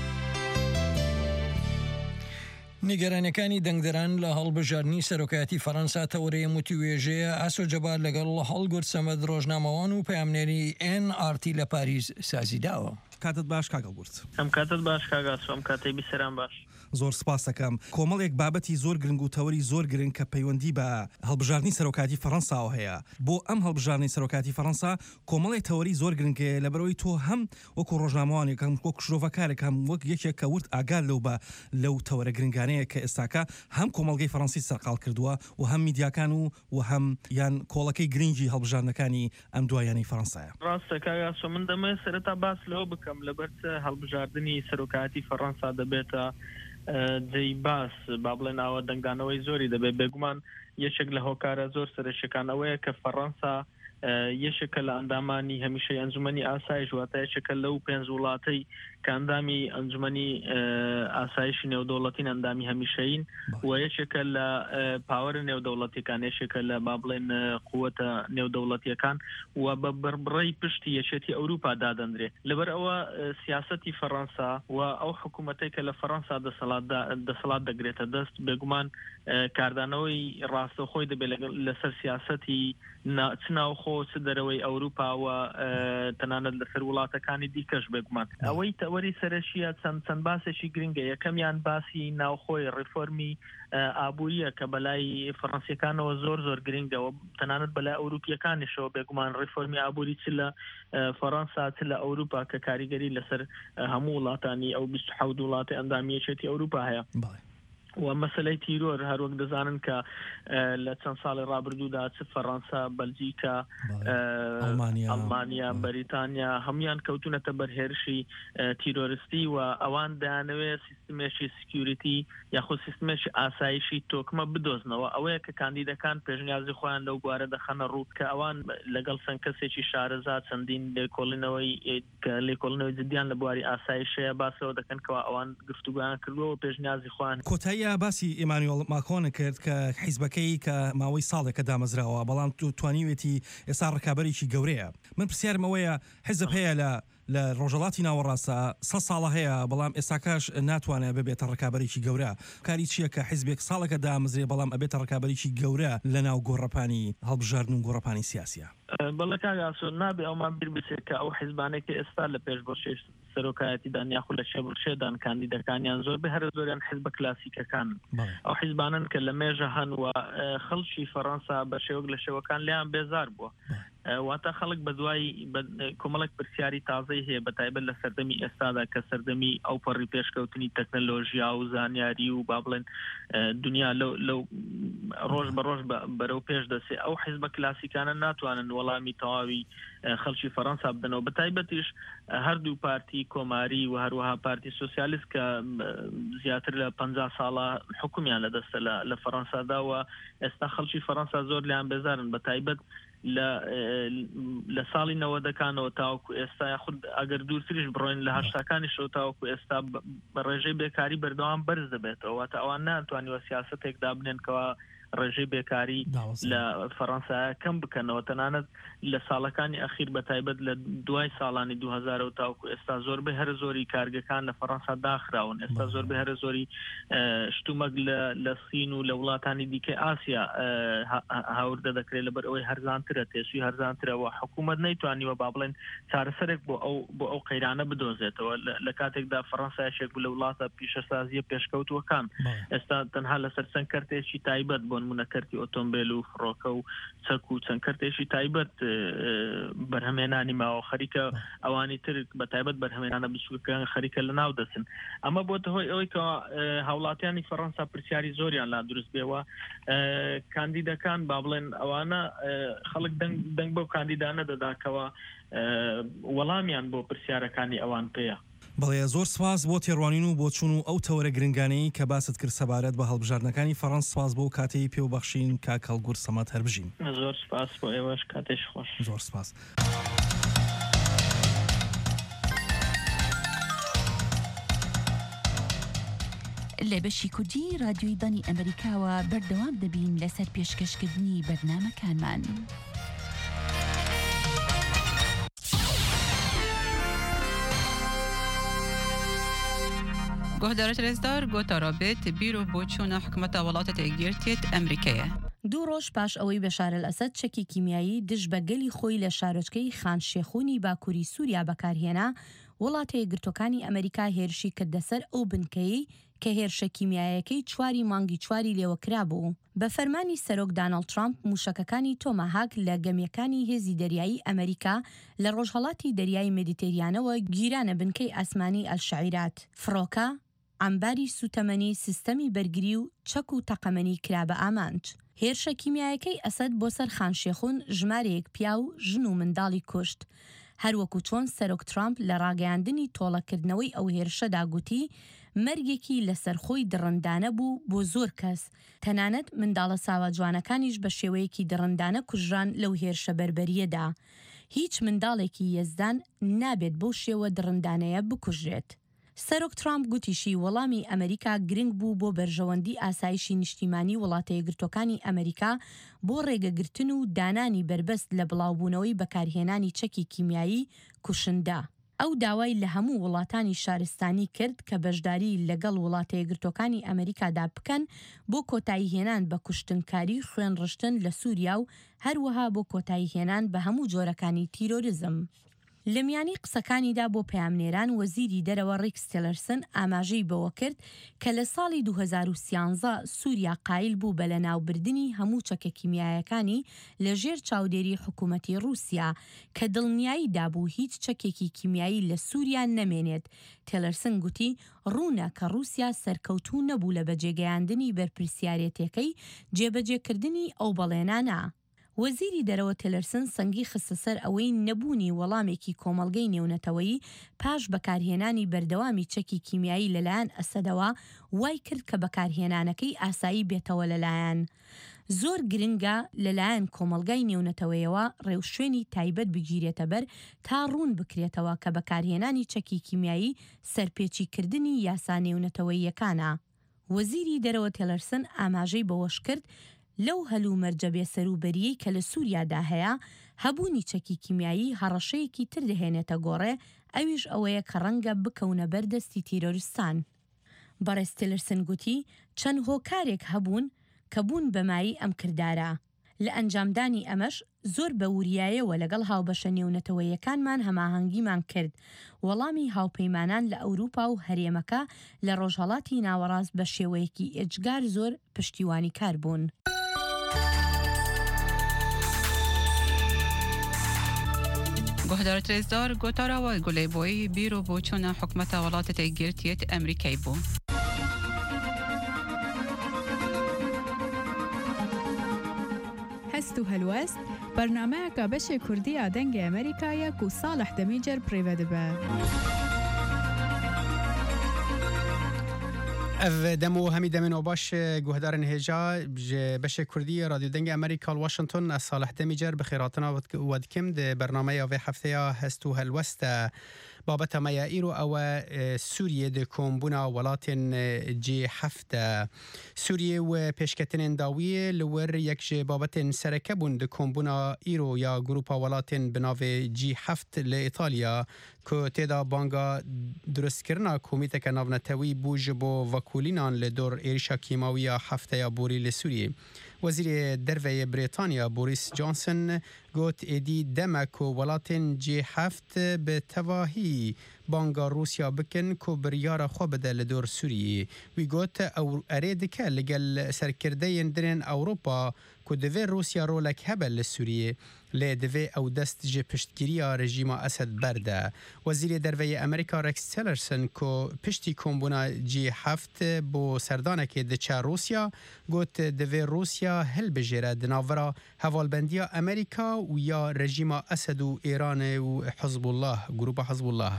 [SPEAKER 2] نیگەرانەکانی دەنگدەران لە هەڵبژاردننی سەرۆکایەتی فەڕەنسا تەورەیە متیوێژەیە ئاسۆ جەبار لەگەڵ هەڵگورد سەمەد ڕۆژنامەوان و پەیامنێری ئێن ئار تی لە پاریس سازیداوە.
[SPEAKER 11] کاتت باش کاگەڵگورد.
[SPEAKER 12] ئەم کاتت باش کاگاسۆ ئەم کاتەی بیسەران باش.
[SPEAKER 11] زۆر سپاس دەکەم کۆمەڵێک بابەتی زۆر گرنگ و تەوەری زۆر گرنگ کە پەیوەندی بە هەڵبژاردننی سەرۆکاتی فەڕەنساوە هەیە بۆ ئەم هەڵبژاردننی سەرۆکاتی فەڕەنسا کۆمەڵی تەوەری زۆر گرنگەیە لەبەرەوەی تۆ هەم وەکو ڕۆژنامەوانێکم وەک شرۆڤەکارێک هەم وەک یەکێک کە ورد ئاگال لەو بە لەو تەوەرە گرنگانەیە کە ئێستاکە هەم کۆمەڵگەی فەڕەنسی سەرقال کردووە و هەم میدیاکان و و هەم یان کۆڵەکەی گرنگی هەڵبژاردنەکانی ئەم دوایانی فەڕەنسایە.
[SPEAKER 12] ڕاستە کاگاسۆ من دەمە سەرەتا باس لەوە بکەم لەبەر هەڵبژاردننی سەرۆکایەتی فەڕەنسا دەبێتە جێی باس با بڵێن ئاوە دەنگدانەوەی زۆری دەبێت بێگومان یەکێک لە هۆکارە زۆر سەرشەکانەوەیە کە فەڕەنسا یەشێکە لە ئەندامانی هەمیشەی ئەنجومەنی ئاسایش واتە یەکێکە لەو پێنج وڵاتەی کە ئەندامی ئەنجومەنی ئاسایشی نێودەوڵەتین ئەندامی هەمیشەین و یەکێکە لە پاوەرە نێودەوڵەتیەکان یەکێکە لە با بڵێن قووەتە نێودەوڵەتیەکان و بە بەربڕی پشتی یەکێتی ئەوروپا دادەندرێ لەبەر ئەوە سیاسەتی فەڕەنسا و ئەو حکوومەتەی کە لە فەڕەنسا دەسەڵات دەگرێتە دەست بێگومان کاردانەوەی ڕاستەخۆی دەبێت لەسەر سیاسەتی چ ناوخۆ چ دەرەوەی ئەوروپا و تەنانەت لەسەر وڵاتەکانی دیکەش بێگومان ئەوەی تەوەری سەرشیە چەند چەند باسێکی گرنگە یەکەمیان باسی ناوخۆی ڕیفۆرمی ئابووریە کە بەلای فەڕەنسیەکانەوە زۆر زۆر گرنگەوە تەنانەت بەلای ئەوروپیەکانیشەوە بێگومان ڕیفۆرمی ئابووری چ لە فەڕەنسا چ لە ئەوروپا کە کاریگەری لەسەر هەموو وڵاتانی ئەو بیست و حەوت وڵاتی ئەندامی یەکێتی ئەوروپا هەیە. و مەسەلەی تیرۆر هەروەک دەزانن کە لە چەند ساڵی ڕابردوودا چ فەڕەنسا بەلجیکا ئەڵمانیا بەریتانیا هەمویان کەوتونەتە بەرهێرشی تیرۆریستی و ئەوان دەیانەوێت سیستمێکی سکیوریتی یاخود سیستمێکی ئاسایشی تۆکمە بدۆزنەوە ئەوەیە کە کاندیدەکان پێشنیازی خۆیان لەو بوارە دەخەنە ڕوو کە ئەوان لەگەڵ چەند کەسێکی شارەزا چەندین لێکۆڵینەوەی لێکۆڵینەوەی جدیان لە بواری ئاسایشەیە باسەوە دەکەن کەەوە ئەوان گفتوگویان کردووە پێشنیازی خۆیان
[SPEAKER 11] یا باسی ئێمانوێڵ ماکۆن کرد کە حیزبەکەی کە ماوەی ساڵێکە دامەزراوە بەڵام تو توانیوێتی ئێستا ڕکابەرێکی گەورەیە من پرسیارم ئەوەیە حیزب هەیە لە لە ڕۆژەڵاتی ناوەڕاستە سە ساڵە هەیە بەڵام ئێستاکەش ناتوانێت ببێتە ڕکابەرێکی گەورە کاری چییە کە حیزبێک ساڵێکە دامەزرێ بەڵام ئەبێتە ڕکابەرێکی گەورە لە ناو گۆڕەپانی هەڵبژاردن و گۆڕەپانی سیاسیە
[SPEAKER 12] بەڵێ کاگاسۆ نابێ ئەومان بیر بچێت کە ئەو حیزبانێکی ئێستا لە پێش بۆ شێش سەرۆکایەتیدان یاخود لە شێبڕشێدان کاندیدەکانیان زۆر بە هەر زۆریان حیزبە کلاسیکەکان ئەو حیزبانن کە لە مێژە هەن و خەڵکی فەڕەنسا بە شێوەک لە شێوەکان لیان بێزار بووە واتە خەڵک بە دوای کۆمەڵک پرسیاری تازەی هەیە بە تایبەت لە سەردەمی ئێستادا کە سەردەمی ئەو پەڕی پێشکەوتنی تەکنەلۆژیا و زانیاری و با بڵێن دنیا لەو ڕۆژ بە ڕۆژ بەرەو پێش دەسێ ئەو حیزبە کلاسیکانە ناتوانن وەڵامی تەواوی خەڵکی فەڕەنسا بدەنەوە بە تایبەتیش هەردوو پارتی کۆماری و هەروەها پارتی سۆسیالیست کە زیاتر لە پەنجا ساڵە حکومیان لەدەستە لە فەڕەنسادا و ئێستا خەڵکی فەڕەنسا زۆر لیان بێزارن بە تایبەت لە ساڵی نەوەدەکانەوە تاوەکو ئێستا یاخود ئەگەر دوورتریش بڕۆین لە هەشتاکانیشەوە تاوەکو ئێستا بە ڕێژەی بێکاری بەردەوام بەرز دەبێتەوە واتە ئەوان ناتوانیوە سیاسەتێک دابنێنکەوە ڕێژەی بێکاری لە فەڕەنسا کەم بکەنەوە تەنانەت لە ساڵەکانی ئەخیر بە تایبەت لە دوای ساڵانی دو هەزار و تاوکو ئێستا زۆربەی هەر زۆری کارگەکان لە فەڕەنسا داخراون ئێستا زۆربەی هەر زۆری شتومەک لە سین و لە وڵاتانی دیکەی ئاسیا هاوردە دەکرێت لەبەر ئەوەی هەرزانترە تێسوی هەرزانترەوە حکوومەت نەیتوانیوە با بڵێن چارەسەرێک بۆ ئەو بۆ ئەو قەیرانە بدۆزێتەوە لە کاتێکدا فەڕەنسا یەکێک لە وڵاتە پیشەسازیە پێشکەوتوەکان ئێستا تەنها لەسەر چەند کەرتێکی تایبەت بۆ نمونە کەرتی ئۆتۆمبیل و فڕۆکە و چەک و چەند کەرتێکی تایبەت بەرهەمێنانی ماوە خەریکە ئەوانی تر بە تایبەت بەرهەمێنانە بچووکەکان خەریکە لە ناو دەچن ئەمە بۆتە هۆی ئەوەی کە هاوڵاتیانی فەڕەنسا پرسیاری زۆریان لا دروست بێەوە کاندیدەکان با بڵێن ئەوانە خەڵک دەنگ بۆ کاندیدانە دەداکەوە وەڵامیان بۆ پرسیارەکانی ئەوان پێیە.
[SPEAKER 11] بەڵێ زۆر سواز بۆ تێڕوانین و بۆ چوون و ئەو تەوەرە گرنگانەی کە باست کرد سەبارەت بە هەڵبژاردنەکانی فەڕەنس سواز بۆ کاتەی پێوبەخشین کاک هەڵگور سەمەد هەربژین.
[SPEAKER 12] زۆر سپاس بۆ ئێوەش کاتێش خۆش.
[SPEAKER 11] زۆر سپاس.
[SPEAKER 7] لە بەشی کوردی رادیۆی دانی ئەمریکاوە بەردەوام دەبین لەسەر پێشکەشکردنی بەرنامەکانمان.
[SPEAKER 13] گۆهدارە ترێزدار گۆتارابێت بیرۆ بۆ چوونە حکومەتە وڵاتە تێگیرتێت ئەمریکایە.
[SPEAKER 14] دوو ڕۆژ پاش ئەوەی بەشار ئەسەد چەکی کیمیایی دژ بە گەلی خۆی لە شارۆچکەی خانشێخوونی باکووری سووریا بەکارهێنا، وڵاتە یەکگرتوەکانی ئەمریکا هێرشی کردە سەر ئەو بنکەی کە هێرشە کیمیایەکەی چواری مانگی چواری لێوەکرا بوو. بە فەرمانی سەرۆک دانەڵد ترامپ موشەکەکانی تۆماهاک لە گەمیەکانی هێزی دەریایی ئەمریکا لە ڕۆژهەڵاتی دەریای مدیتێریانەوە گیرانە بنکەی ئاسمانی ئەلشعیرات، فڕۆکە، ئەمباری سوتەمەنی سیستەمی بەرگری و چەک و تەقەمەنی کرا بە ئامانج. هێرشە کیمیایەکەی ئەسەد بۆ سەر خانشێخون ژمارەیەک پیا و ژن و منداڵی کوشت. هەروەکو چۆن سەرۆک ترامپ لە ڕاگەیاندنی تۆڵەکردنەوەی ئەو هێرشەدا گوتی مەرگێکی لەسەرخۆی دڕندانە بوو بۆ زۆر کەس، تەنانەت منداڵە ساوا جوانەکانیش بە شێوەیەکی دڕندانە کوژران لەو هێرشە بەربەریەدا. هیچ منداڵێکی یەزدان نابێت بەو شێوە دڕندانەیە بکوژرێت. سەرۆک ترامپ گوتیشی وەڵامی ئەمریکا گرنگ بوو بۆ بەرژەوەندی ئاسایشی نیشتیمانی وڵاتە یەکگرتوەکانی ئەمریکا بۆ ڕێگەگرتن و دانانی بربەست لە بڵاوبوونەوەی بەکارهێنانی چەکی کیمیایی کوشندا. ئەو داوای لە هەموو وڵاتانی شارستانی کرد کە بەشداری لەگەڵ وڵاتە یەکگرتوەکانی ئەمریکادا بکەن بۆ کۆتایی هێنان بە کوشتنکاری خوێن ڕشتن لە سووریا و هەروەها بۆ کۆتایی هێنان بە هەموو جۆرەکانی تیرۆریزم. لە میانی قسەکانیدا بۆ پەیامنێران وەزیری دەرەوە ڕیکس تیلەرسن ئاماژەی بەوە کرد کە لە ساڵی دوو هەزار و سیانزە سووریا قایل بوو بە لەناوبردنی هەموو چەکە کیمیایەکانی لە ژێر چاودێری حکوومەتی رووسیا کە دڵنیایی دابوو هیچ چەکێکی کیمیایی لە سووریا نەمێنێت. تیلەرسن گوتی ڕوونە کە رووسیا سەرکەوتوو نەبوو لە بەجێگەیاندنی بەرپرسیارەتەکەی جێبەجێکردنی ئەو بەڵێنانە. وەزیری دەرەوە تیلەرسن سەنگی خستە سەر ئەوەی نەبوونی وەڵامێکی کۆمەڵگەی نێونەتەوەیی پاش بەکارهێنانی بەردەوامی چەکی کیمیایی لەلایەن ئەسەدەوە وای کرد کە بەکارهێنانەکەی ئاسایی بێتەوە لەلایەن. زۆر گرنگە لەلایەن کۆمەڵگای نێونەتەوەیەوە ڕێوشوێنی تایبەت بگیرێتە بەر تا ڕوون بکرێتەوە کە بەکارهێنانی چەکی کیمیایی سەرپێچیکردنی یاسا نێونەتەوەییەکانە. وەزیری دەرەوە تیلەرسن ئاماژەی بەوەش کرد لەو هەلوو مەرجەبێ سەروبەریەی کە لە سووریادا هەیە هەبوونی چەکی کیمیایی هەڕەشەیەکی تر دەهێنێتە گۆڕێ، ئەویش ئەوەیە کە ڕەنگە بکەونە بەردەستی تیرۆریستان. بەڕێز تیلەرسن گوتی چەند هۆکارێک هەبوون کە بوون بەمایی ئەم کردارە. لە ئەنجامدانی ئەمەش زۆر بە وریایەوە لەگەڵ هاوبەشە نێونەتەوەیەکانمان هەماهەنگیمان کرد. وەڵامی هاوپەیمانان لە ئەوروپا و هەرێمەکە لە ڕۆژهەڵاتی ناوەڕاست بە شێوەیەکی ئێجگار زۆر پشتیوانی کار بوون.
[SPEAKER 13] گۆهدارە ترێزدار گۆتاراوە گولەیبۆیی بیرۆ بۆ چوونە حکومەتە وڵاتە تێگیرتێت ئەمریکای بوو.
[SPEAKER 15] هەست و هەلوەست بەرنامەیەکە بەشێ کوردیە دەنگی ئەمریکایەک و ساڵح دەمیجەر پڕێوە دەبە.
[SPEAKER 3] اف دمو همی دمنو باش گوهدارن هجا بشه کردی رادیو دنگ امریکا واشنطن از صالح دمیجر بخیراتنا ودکم ده برنامه و هفته هستو هلوست بابت ما ایرو او سوریه د کومبونا ولاتن جی هفته سوریه و پیشکتن داوی لور یک بابت سرکبون د کومبونا ایرو یا گروپا ولاتن بناو جی هفت لإيطاليا که تیدا بانگا درست کرنا کمیته که ناونتوی بوج بو وکولینان لدور ایریشا کیماوی هفته یا بوری لسوریه وزیر دروی بریتانیا بوریس جانسون گوت ایدی دمک و ولاتن جی هفت به تواهی بانگا روسیا بکن که بریار خو بده لدور سوریه وی گوت او ارید که لگل سرکرده یندرین اوروپا که دوی روسیا رو لک هبل لسوریه لی دوی او دست جه پشتگیری رژیم اسد برده وزیر دروی امریکا رکس تیلرسن که پشتی کمبونا جی هفت بو سردانه که دچه روسیا گوت دوی روسیا هل بجیره دناورا حوالبندی امریکا و یا رژیم اسد و ایران و حزب الله گروپ حزب الله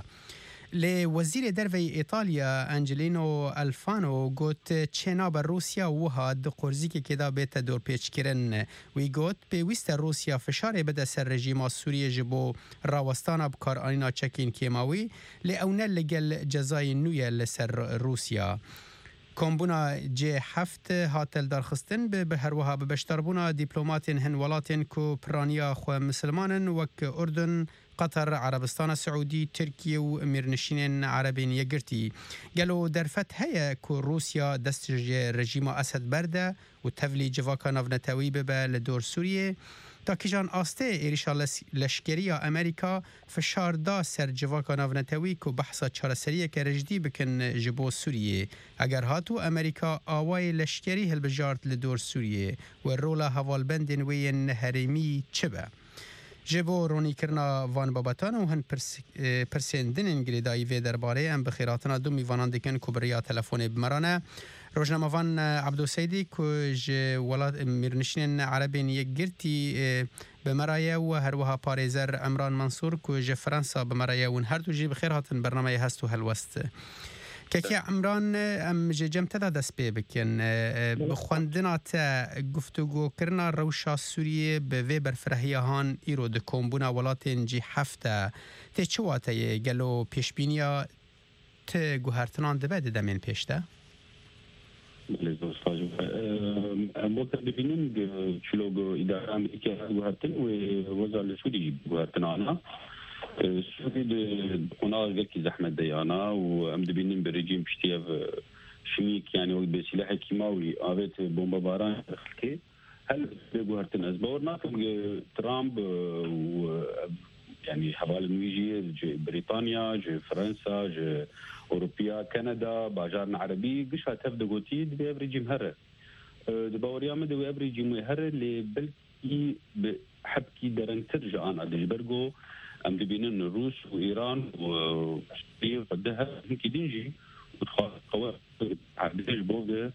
[SPEAKER 3] لی وزیر دروی ایتالیا انجلینو الفانو گوت چنا بر روسیا وها د قرزی که کدا بیت دور پیچ کرن وی گوت به ویست روسیا فشار بده سر رژیم سوریه جبو راوستان بکار آنینا چکین کیماوی لی اونه لگل جزای نویه لسر روسیا کمبونا جی هفت هاتل درخستن به هر وها به بشتربونا دیپلوماتین هن ولاتین کو پرانیا خو مسلمانن وک اردن قطر عربستان سعودي تركيا وميرنشين عربين يقرتي قالوا درفت هيا كو روسيا دست رجيم أسد برده وتفلي جواكا نفنتاوي ببا لدور سوريا تا كيجان آسته إيريشا لشكريا أمريكا فشار دا سر جواكا نفنتاوي كو بحثا چارسرية كرجدي بكن جبو سوريا اگر هاتو أمريكا آواي لشكري هالبجارت لدور سوريا والرولا هوالبندن وين هرمي چبه جبو رونی کرنا وان بابتان و هن پرسندن انگلیدایی وی درباره ام بخیراتنا دو میوانان دیکن کبریا تلفون بمرانه روشنامه وان عبدو سیدی که ج ولاد میرنشین عربین یک گرتی بمرایه و هر وها پاریزر عمران منصور که ج فرانسا بمرایه و هر دو جی بخیر هاتن برنامه هست و هلوست كي عمران ام جم تدا دست بي بكن بخواندنا تا گفتگو کرنا روشا سوریه به وی برفرهیه هان ایرو ده کمبونا ولاتین جی هفته تی چواته گلو پیشبینیا ته گوهرتنان ده بده دمین پیشته؟
[SPEAKER 16] بله فاجو موقع ببینیم چلوگ اداره امریکا گوهرتن و وزارت سوری گوهرتنانا سوري هنا قلت زحمة ديانا وأم دبينين بالرجيم بشتيف شميك يعني وقت بسلاح كيماوي آبت بومبا باران خلكي هل بيقو هرتن أزبورنا ترامب و يعني حوالي نويجي جي بريطانيا جي فرنسا جي أوروبيا كندا باجارنا عربي قش هتفد قوتي دبي أبريجيم هره دباوريا ما دبي أبريجيم هره اللي بلكي بحبكي درن ترجع أنا دجبرجو أم دبينين روس وإيران وشريف قدها هنكي دينجي وتخاف قوات عبدالج بوغة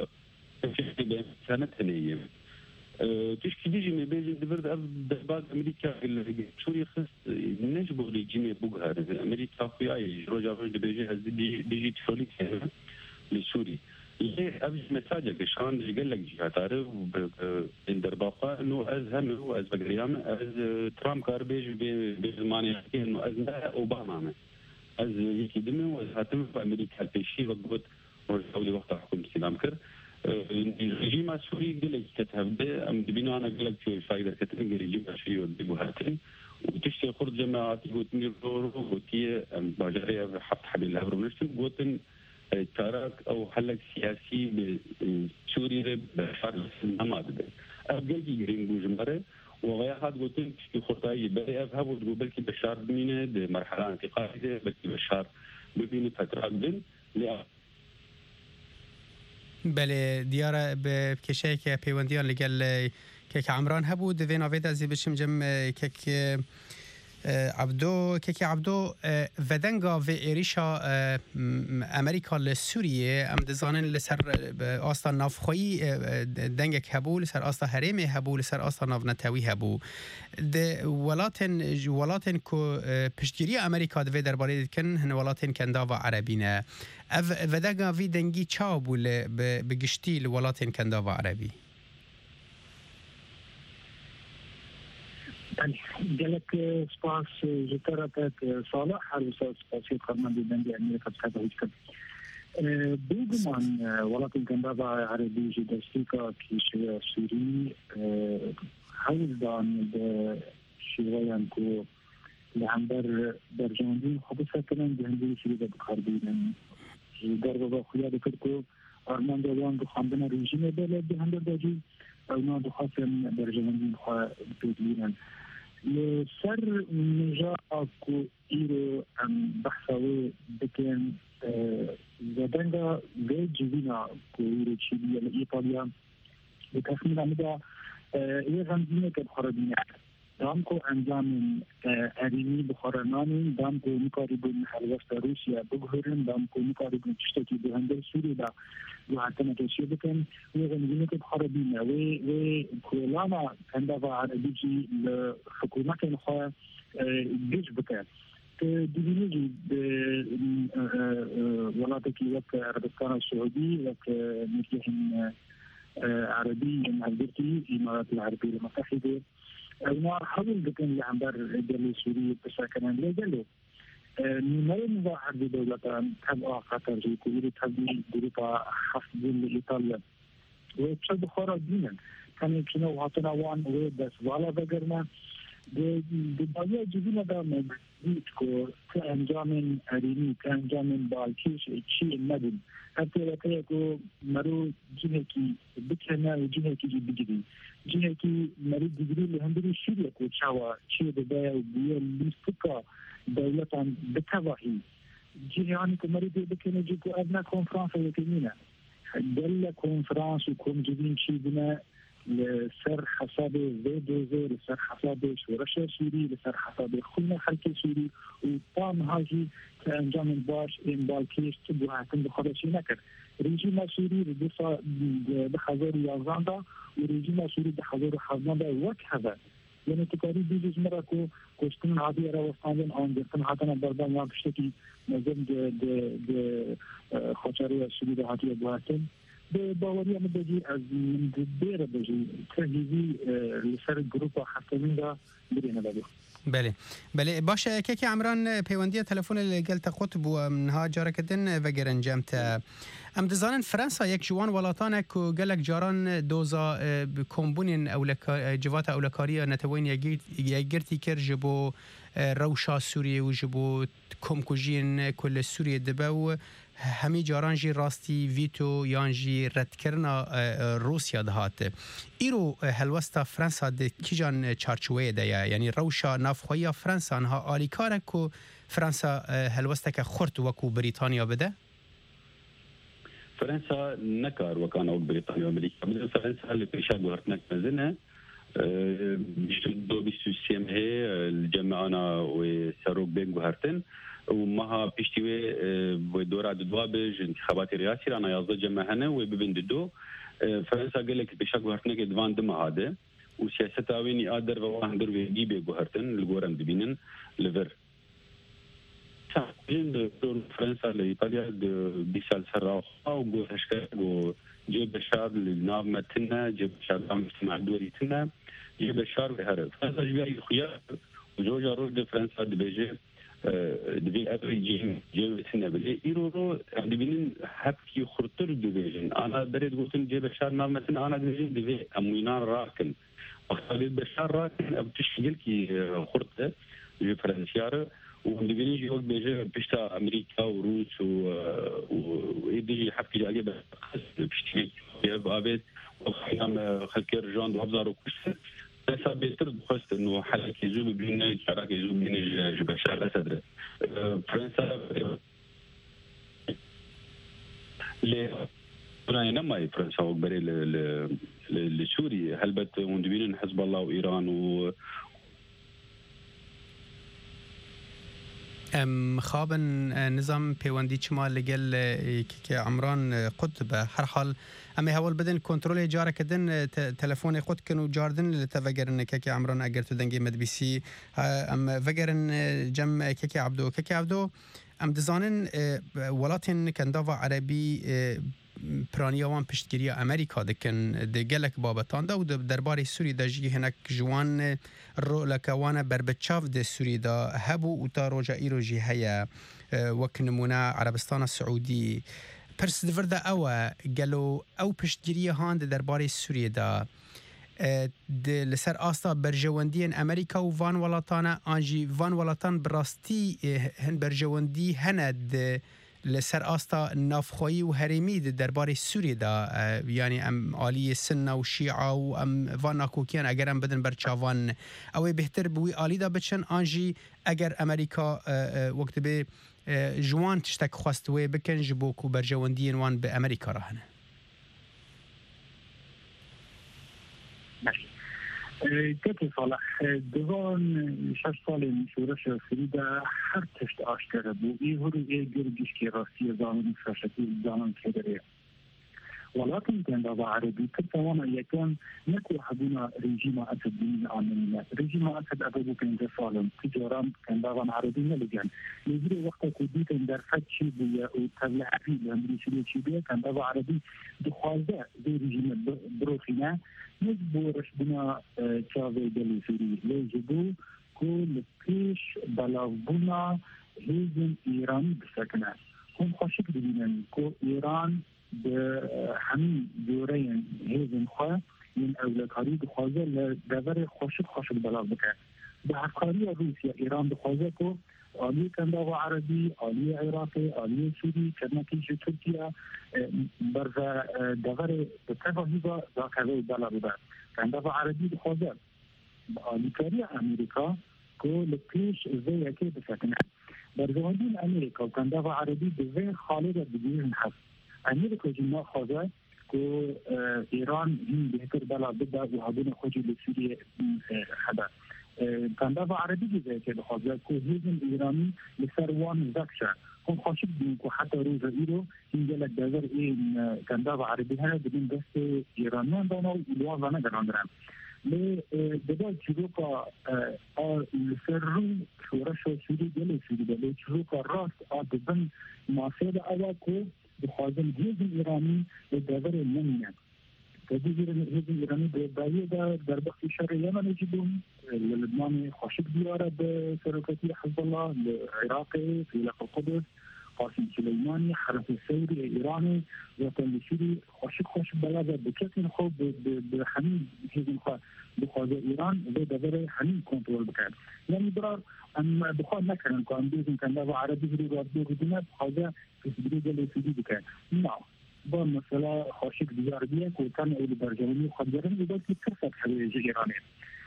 [SPEAKER 16] في سنة هنية تشكي ديجي ما بيجي دبرد أفضل أمريكا سوريا خص نجبو ريجيمي بوغها أمريكا خوياي روجا فوج دبيجي هز ديجي تفوليك لسوري ليه أبج مساجة شان قال لك جهات عارف إندر باقة إنه أز هم هو أز بقريام أز ترامب كاربيج بزمانه إنه أز أوباما أز يكي دمه وأز هاتم في أمريكا البيشي وقت ورجولي وقت حكم سلام كر الرجيم السوري قال لك كتب ده أم دبينا أنا قال لك شو فايدة كتب الرجيم السوري ودبوا هاتين وتشتي خرج جماعات وتنير وتيه باجرية حط حبيل الهبر ونشتم وتن تارك أو حلق سياسي بسوريا بشار النماذج ده أبقى جرين بوجمرة وغيرها قلتن في خطاي بري أذهب وتقول بلكي بشار بمينة ده مرحلة انتقالية بلكي بشار ببيني فترة بين لا
[SPEAKER 3] بله دیاره به کشایی که پیوندیان لگل که عمران هبو دوین آوید ازی بشم جم که عبدو که عبدو ودنگا و ایریشا امریکا لسوریه ام دزانن لسر آستا نافخویی دنگک هبو لسر آستا هرمی هبو لسر آستا نافنتاوی هبو ده ولاتن ولاتن کو پشتگیری امریکا دوی درباره کن هن ولاتن کندا و عربینه اف ودنگا وی دنگی چا بو بگشتی لولاتن کندا و عربی
[SPEAKER 17] قالك سباس جترتك صالح على سباسي قرمان بندي أمريكا بسكتة وجكت بوغمان ولكن كان بابا عربي جدستيكا كي شوية سوري حول دان بشوية كو لعنبر برجاندين خبصة كمان بهندي شريدة بخاربين دربا خليا بكركو أرمان دوان بخاندنا ريجيم بلد بهندر داجي أو نادو خاصم برجاندين خوا بيدلينا لسر نجاة كو إيرو أم بحثاوي بكين زدنگا وی جوینا كو إيرو تشيليا لإيطاليا بتخمين عمدا إيه غمزينة كبخاربين دامكو انجام ارینی بخارنانی دامکو نکاری بین حلوست روسیا بگهرن دامکو نکاری بین تشتکی بهنده سوری دا و حتما کشی بکن و غنجینه که بخاربینه و و کولانا کنده و عربی جی لحکومت نخواه گج بکن که دیگه جی ولاته که وقت عربستان السعودي وقت مرجحين عربي عبدالتي إمارات العربية المتحدة ما حاول بكن لعنبر جلي سوري بساكنان لا جلو نمين ظاهر بدولة تبقى قطر جي كويري تبقى جروبا حفظ لإيطاليا ويبشد بخارا دينا كان يمكنه وعطنا وان ويبس والا بقرنا بداية جديدة دا مجدد كو كأنجام أريني كأنجام بالكيش شيء مدن حتى لكي كو مرو جنكي بكنا وجنكي بجري جنكي مرو بجري لهندري شيء كو شوا شيء بداية وبيا لسكا دولة بتواهي جنياني كو مرو بكنا جيكو أبنا كونفرانس يكمينا دل كونفرانس وكم جدين شيء بنا لسر حساب فيدوزي لسر حساب شورشة سوري لسر حساب خلنا خلقي سوري وطام هاجي كأنجام باش إن بالكيش تبو هاتن بخارشي نكر ريجيما سوري بدفع بحضور يازاندا وريجيما سوري بحضور حزناندا وكهذا يعني تكاري بيجيز مراكو كوشتن عادي روستاندن آن درتن هاتنا بردان يا بشتكي نظم دي دي دي خوشاري سوري ده هاتي ابو هاتن باوري أنا بجي از من دبير بجي تهيزي لسر جروبا حسنين دا برينا بابو
[SPEAKER 3] بله بله باشه كيكي عمران بيوندية تلفون اللي قلت قطب ومنها جاركدن وگرن جمت ام دزانن فرنسا یک جوان ولاتانك وقالك جاران دوزا بكومبونين او جوات اولكارية نتوين يجرتي كر جبو روشا سوريا وجبو كومكوجين كل سوريا دبو همی جاران جی راستی ویتو یان جی رد کرنا روسیا دهات ایرو هلوستا فرانسا ده کی جان چارچوه ده یعنی روشا نافخویا فرانسا انها آلیکاره کو فرانسا هلوستا که خورت وکو بریتانیا بده؟
[SPEAKER 16] فرنسا نکار وکان او بریتانیا امریکا مثل فرنسا اللي پیشا گوهرتنک مزنه دو بیست و سیم هی الجمعانا و سروک بین گوهرتن ومها بيشتوي ودورة دوابج انتخابات رئاسية رانا يازد جمعنا وببنددو فرنسا قال لك بشكل هرتنك دفان دم هذا وسياسة ويني قادر وهندر ويجيب جوهرتن الجورم دبينن لفر فرنسا لإيطاليا بيسال سراخ أو جوهشكا جو جيب الشعب للناب متنا جيب الشعب عم يسمع دوري تنا جيب الشعب هرب فرنسا جبيه خيار وجوجا روج فرنسا دبيجي دبي أبري جيم جيب سنة بلي إيرو دبينن حبكي خرطر دبيجن أنا دريت قلتن جيب الشار نام مثلا أنا دبيجن دبي أموينان راكن وخالد بشار راكن أبتشكل كي خرطة جيب فرنسيارة ودبيني جيب بيجي بشتا أمريكا وروس وإيدي حبكي جاجي بس بشتي جيب أبيت وخيام خلكي رجان وأبزار وكشت فرنسا بيتر بخست انه حل كيزو بين شارع كيزو بين جبشار الاسد فرنسا ل انا ما فرنسا وبري لسوريا هلبت وندبين حزب الله وايران و
[SPEAKER 3] ام خابن نظام بيوندي شمال لقل كي عمران قطب هر حال اما هول بدن كنترول جاره كدن تلفون قط كانوا جاردن لتفجرن كي عمران اجرت دنجي مد بي سي ام فجرن جم كي عبدو كي عبدو ام دزانن ولاتن كان دافع عربي پرانیاوان پشتگیری امریکا دکن دگلک بابتان دا و درباره سوری دا جی هنک جوان رو لکوان بربچاف ده سوری دا هبو و تا روجا ایرو جی هیا وک نمونه عربستان السعودی پرس دفر دا او گلو او پشتگیری هان ده درباره سوری دا ده لسر آستا برجواندی امریکا و وان ولاتانا آنجی وان ولاتان براستی هن برجواندی هند لسر آستا نافخویی و هریمی ده درباره سوری دا یعنی ام آلی سنه و شیعه و ام وان ناکوکیان اگر ام بدن برچاوان اوی بهتر بوی آلی دا بچن آنجی اگر امریکا وقت به جوان تشتک خواستوی بکن جبوک و برجواندی وان به امریکا راهنه
[SPEAKER 17] كيف صالح دوان شش سال شورش فريدة هر تشت آشکار بو ای هر ای گرگش که راستی زمان فرشتی زمان کدره ولكن كان دابا عربي كتوانا يكون نكو حدونا ريجيم أسد من العالمية ريجيم أسد أبو كان جفالهم تجاران كان دابا عربي نلقان يجري وقت كودي كان در فتشي بيا وتبلع فيه لأمريكي شيبيا كان دابا عربي دخوازة زي ريجيم بروخينا نجبو رشبنا تشافي دلي سوري ليجبو كل كيش بلاغبونا هيزن إيران بسكنة هم خوشك ببينن كو إيران به همین دوره هیزن خواه این اولکاری بخوازه لدور خوشک خوشک بلاغ بکن به افکاری روسیه ایران بخوازه که آلی کنداغ عربی، آلی عراقی، آلی سوری، کرنکیش ترکیه برز دور بتفاهی با داکوه بلاغ بکن کنداغ عربی بخوازه آلی کاری امریکا که لپیش زی یکی بسکنه برزوانین امریکا کنداغ عربی به خالد بگیرن هست امریکا جمع خواه که ایران این بهتر بلا بده و هدون خوشی لسوری حدا کنداف عربی جزایی که بخواه که هیزن ایرانی لسر وان زکشه هم خوشی بین که حتی روز ایرو این جلد دازر این کنداف عربی ها بدین دست ایرانیان دانا و ایلوان دانا گراندرم لی دبا چروکا لسر رو شورش و سوری دلی سوری دلی چروکا راست آدبن ماسید اوا که بخوازن هیزن ایرانی به دور نمینن تدیر هیزن ایرانی به دایه در در بخش شرق یمن جبون للبنان خوشک دیاره به سرکتی حزب الله لعراق في القدس قاسم سلیمانی حرس الثوری ایرانی وطن سوری خوشک خوش بلاده بکتن خوب به همین هیزن خواه بخوازه ایران به دور همین کنترل بکرد یعنی برار ام بخواد نکردن که ام بیزن کنده و عربی بری راد بگردونه بخوازه کسی دل سودی بکرد نه با مسئله خوشک دیار بیه که کن اولی برجوانی خود گرن ایداد که کسد حویج ایرانه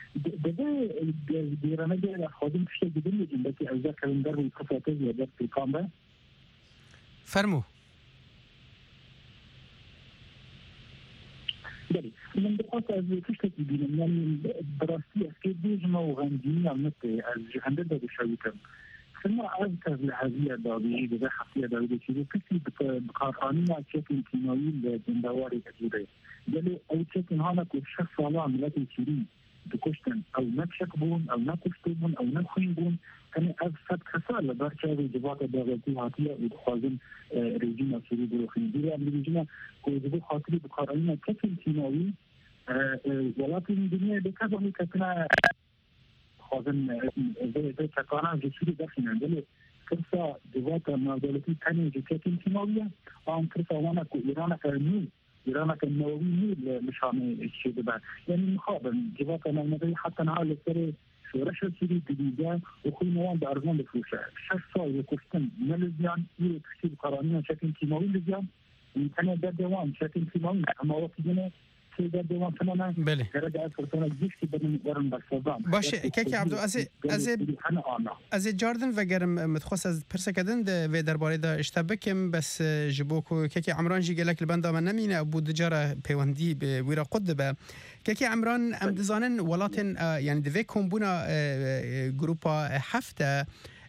[SPEAKER 17] دقیقه دیرانه دیره خودم پشت بدون میگیم بکی اوزا کلندر و کساته زیادت پیکام به
[SPEAKER 3] فرمو
[SPEAKER 17] بله من بخواست از کشتی بینم یعنی براستی از که دیجمه و غنجینی عمت از جهنده داده شویتم ثم أذكر الهزية الدابية بذا حقية دابية كذا كسي بقارقانية تشكل كيماوي لدندواري كذا قالوا أو تشكل هانا كل شخص صلاة ملاتي سوري بكشتن أو نكشك بون أو نكشتو بون أو نخوين بون كان أفسد كسر لبرشة جبات دابية هاتية ودخوازن ريجينا سوري بروخين ديري أم ريجينا كوزبو خاطري بقارقانية تشكل كيماوي ولكن الدنيا بكذا كتنا خواهن زي زي تکانه جسوری دخینن ولی کرسا دوات مردولتی تنی جکتین تیماویه آن کرسا وانا که ایران که نی ایران که نووی نی لشانه شده بر یعنی مخابن دوات مردولتی حتی نها لسر شورش سوری دیده و خوی نوان به ارزان بفروشه شش سال یکفتن نلزیان یه کشتی بقرانیان شکل تیماوی لزیان این تنی در دوان شکل تیماوی اما وقتی جنه
[SPEAKER 3] بله باشه که عبدو از از از جاردن و گرم متخصص از پرسکدن و درباره دا اشتبکم بس جبوکو که عمران جی گلک البندا من نمینه ابو دجاره پیوندی به ویرا قدبه که عمران ام دزانن ولاتن یعنی دوی کومبونا گروپا هفته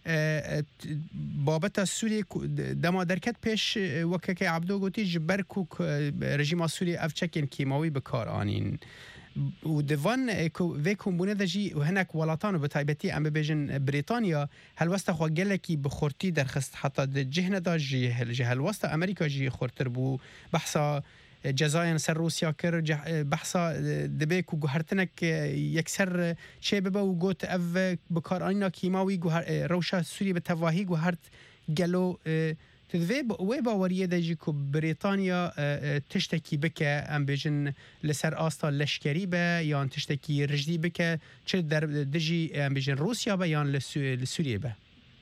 [SPEAKER 3] بابت سوری دما درکت پیش وکه که عبدو گوتی جبر کوک رژیم سوری افچکن کیماوی بکار آنین ودفان في كومبونه دجي وهناك ولاتان بتايبتي ام بيجن بريطانيا هل وسط خو قالكي بخورتي درخست حتى جهنا داجي هل وسط امريكا جي خورتر بو بحثا جزاين سر روسيا كر بحثا دبيك وجهرتنك يكسر شبابه وجوت اف بكارانينا كيماوي جهر روشا سوري بتفاهي جهرت قالوا تذوي ويبا وريه دجيكو بريطانيا تشتكي بك ام بيجن لسر استا لشكري با يان تشتكي رجدي بك تشد دجي ام بيجن روسيا با يان لسوريا با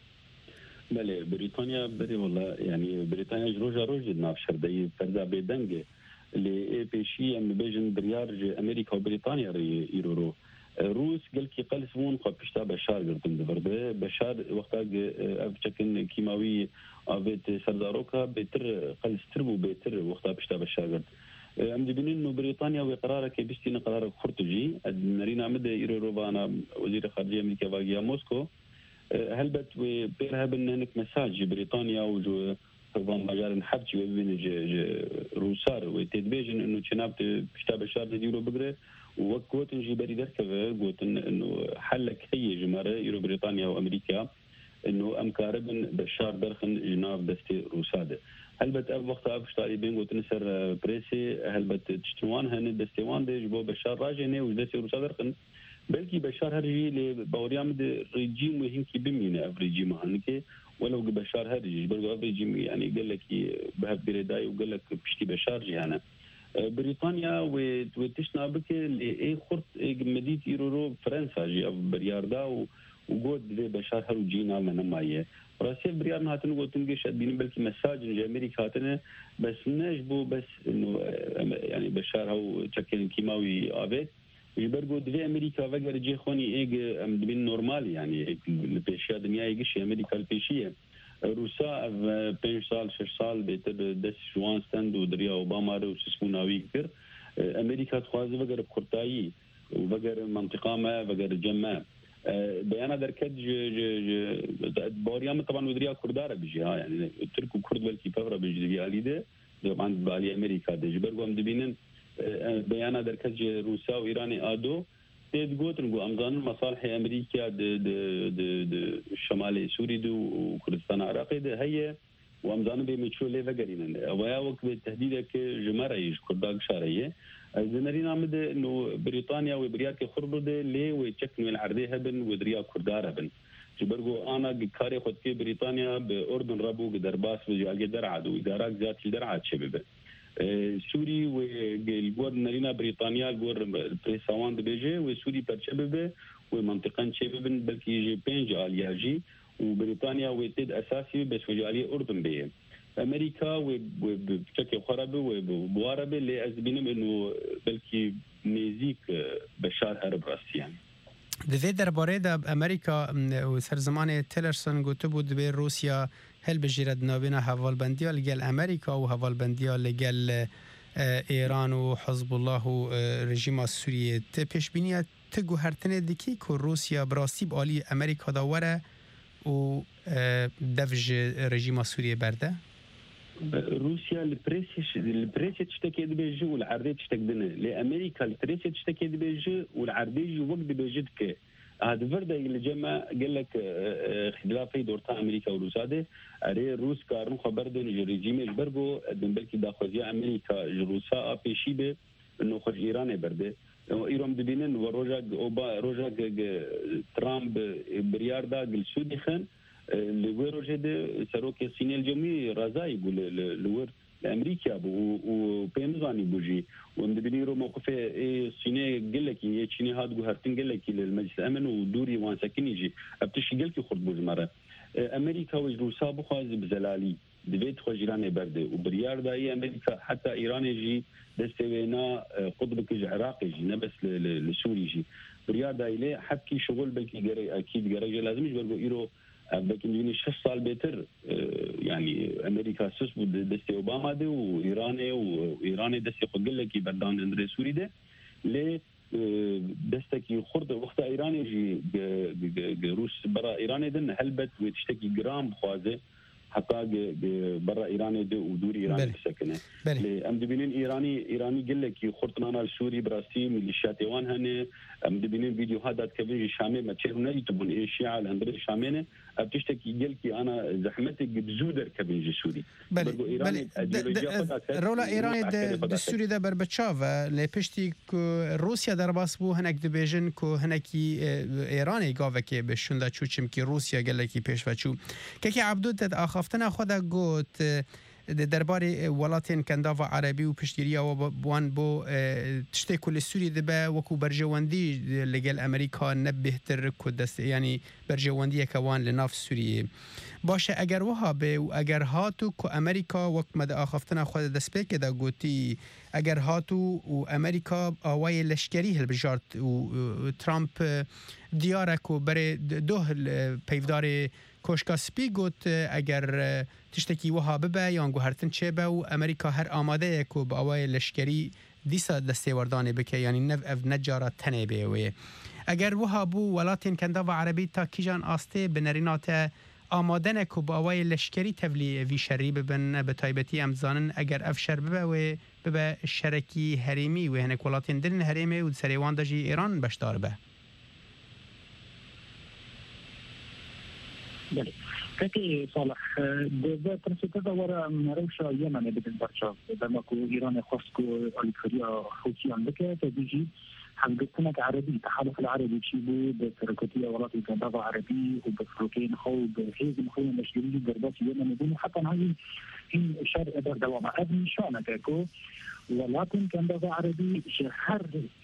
[SPEAKER 16] بله بريطانيا بري والله يعني بريطانيا روجا روج نافشر دي فردا بيدنج اللي بي شي ام بيجن بريار امريكا وبريطانيا يرورو روس قال كي قال سمون قد بشتا بشار قردن دبرده بشار وقتا افشكن كيماوي افيت سرداروكا بيتر قال ستربو بيتر وقتا بشتا بشار قرد ام دبين انه بريطانيا وقرارها كي بيستين قرار خرطجي نرينا مد يروروبانا وزير خارجيه امريكا باقيه موسكو هل بت بيرهب انك مساج بريطانيا وجو طبعا مجال حبتي وبين روسار وتدبيجن انه شنابت بشتا بشار ديرو بقره وقوت نجي بري دركبه قوت انه حلك هي جماره يورو بريطانيا وامريكا انه امكاربن بشار درخن جناب دستي روساده هل بت اب وقت ابشتاري بين قوت نسر بريسي هل بت تشتوان هن دستيوان دي جبو بشار راجنه ودستي روساده درخن بلكي بشار هرجي لبوريام ريجيم وهنكي بمينه افريجيم هنكي ولو بشار هرجي برضو افريجيم يعني قال لك بهب بريداي وقال لك بشتي بشار جهانا بريطانيا وتشنا بك اي خرط مدينه يورو فرنسا جي برياردا وجود بشار هرو جينا من مايه راسي بريار هاتن قلت دين بلكي مساج امريكا هاتن بس نجبو بس انه يعني بشار هو تشكل كيماوي ابيت يبرقو دي امريكا وقر جي خوني ايج من نورمال يعني البيشيا دنيا يجي امريكا البيشيه روسا بين سال شش سال بيتر دس جوان ستاند ودريا اوباما رو سسموناوي كر امريكا تخواز وقر بكرتاي وقر منطقه ما وقر جمع بيانا دركت بوريام طبعا ودريا كرداره بيجيها يعني ترك وكرد بالكي فورا بيجي عليده طبعا بالي امريكا دي برقو ام دبينن بيانا دركت روسا وايراني ادو تيد قوتن امزان مصالح امريكا د د د الشمال سوري دو وكردستان العراقي هي وامزان بيمشوا لي فقرين ويا وقت بالتهديد كجمره يج كرداق شاريه زنرينا مد انه بريطانيا وبرياك خربد لي ويتشكنوا العردي هبن ودريا كردار هبن جبرجو انا كاري خد في بريطانيا باردن ربو درباس وجاي درعد وادارات ذات الدرعد شباب سوري والجور نرينا بريطانيا الجور بريساوان دبيجي وسوري برشببه ومنطقة شبابن بلكي يجي بينج علياجي وبريطانيا وتد أساسي بس وجالي أردن بيه أمريكا وبشكل خرابة وبواربة اللي أزبينهم إنه بلكي نزيك بشار هرب راسيان
[SPEAKER 3] دفي درباره دا امریکا و سر زمان تیلرسون گوته بود به روسیا هل بجیرد نابینا حوالبندیا لگل امریکا و حوالبندیا لگل ایران و حزب الله و رژیم سوریه ته پیش بینی ته گوهرتنه دکی که روسیا براستی بالی امریکا داوره و دفج رژیم سوریه برده
[SPEAKER 16] روسيا البريسيش البريسي تشتكي بيجي والعردي تشتكدنا لامريكا البريسي تشتكي بيجي والعردي وقت بيجدك هذا فردا اللي جمع قال لك خلافي دورتا امريكا وروساده اري روس كارن خبر دن ريجيم برغو دن بلكي داخوزيا امريكا روسا بيشيبه انه خرج ايران برده ايران دبينن وروجا اوبا روجا ترامب برياردا السودي خان اللي ويرو جد سروك الصيني الجميع رازا يقول لور لامريكا وبينزاني بوجي وندبيرو موقف الصيني قال لك يشيني هاد غهرتين قال لك للمجلس الامن ودوري وان ساكن يجي ابتشي قال لك خرج بوزمره امريكا وروسا بخاز بزلالي دبيت خجران برده وبريار داي امريكا حتى ايران يجي دستوينا قطبك العراق يجي نبس لسوري يجي بريار داي ليه حكي شغل بلكي اكيد جرى لازم يجبروا ايرو لكن يعني شش سال بيتر يعني امريكا سوس دستي اوباما ده وايراني وايراني دستي قل لك بردان اندري سوري ده ل دستك خرد وقت ايراني جي روس برا ايراني دن هلبت وتشتكي جرام خوازه حتى برا ايران دي ودور ايران سكنه ام دبينين ايراني ايراني قال لك خرطنا السوري براسي ميليشيات وان هن ام دبينين فيديو هذا كبير شامي ما تشيرنا يتبون الشيعة الاندري شامينه بتشتكي قال لي انا زحمتك بزودر كبير سوري
[SPEAKER 3] بله بله رولا ايراني د سوري ده بربتشاف لپشتی کو روسیا در باس بو هنک دبیجن کو هنکی ایرانی گاوه که بشونده چوچم کی روسیا قال لك پیش وچو که عبدود تد آخافتنا خدا گوت درباره ولاتین کنداوا عربی و پشتیریا و بوان بو تشتی کل سوری دبا وکو برجواندی لگل امریکا نبهتر کدست یعنی برجواندی کوان لناف سوریه باشه اگر وها به و اگر هاتو که امریکا وقت مد آخافتنا خود دست به که دا گوتی اگر هاتو و امریکا آوای لشکری هل بجارت و ترامپ دیاره که بره دوه پیفدار کوشکا سپی گوت اگر تشتکی وها ببه یا انگو هرتن چه به و امریکا هر آماده که با آوای لشکری دیسا دسته وردانه بکه یعنی نف اف نجارت تنه بیوه اگر وها بو ولاتین کندا و عربی تا کیجان آسته بنرینات آماده نکو با آوای لشکری تولی وی شری ببن به تایبتی امزانن اگر افشر ببه و ببه شرکی حریمی و هنک ولاتین دلن حریمی و سریوان داجی ایران بشتار به
[SPEAKER 17] بله كي صالح ده ترسيت دورة مروشة يمن بدن برشا لما كو إيران خاصكو الكوريا خوتي عندك تبيجي حلقتنا عربي تحالف العربي تشيبو بتركتية ولاتي كندافا عربي وبفروكين خو بحيز مخوين مشجرين دربات يمن بدون حتى هاي هي شرق در دوامة أبني شانا كاكو ولكن كندافا عربي جهر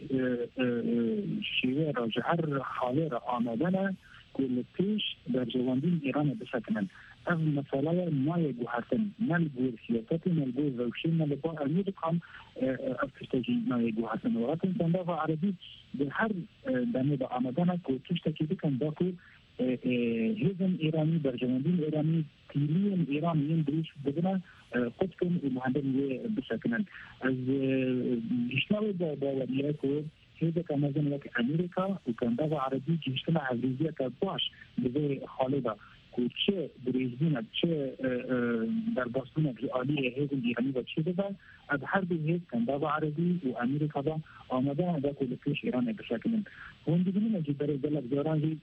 [SPEAKER 17] شويرا جهر حاليرا آمدنا كل پیش در جواندین ایران بسکنن از مسئله نای گوهرتن نل گوهر سیاست نل گوهر روشین نل با امید کام از تشتکی نای گوهرتن ولكن كندافا عربي به هر دمه با آمدن که تشتکی بکن با که هیزن ایرانی در جواندین ایرانی تیلین ایرانیین دریش بدن خود کن المهندن بسکنن از اشناوی با باوریه که هذا كان مثلا لك امريكا وكان دعوه عربيه تجتمع عزيزيه كباش بزي خالده كوتشي بريزينا تشي درباسونا رئاليه هذا الايراني وتشي ده ابحر به كان دعوه عربي وامريكا ده آمدن ده كل فيش ايران بشكل هون بدنا نجيب درجه زورانجي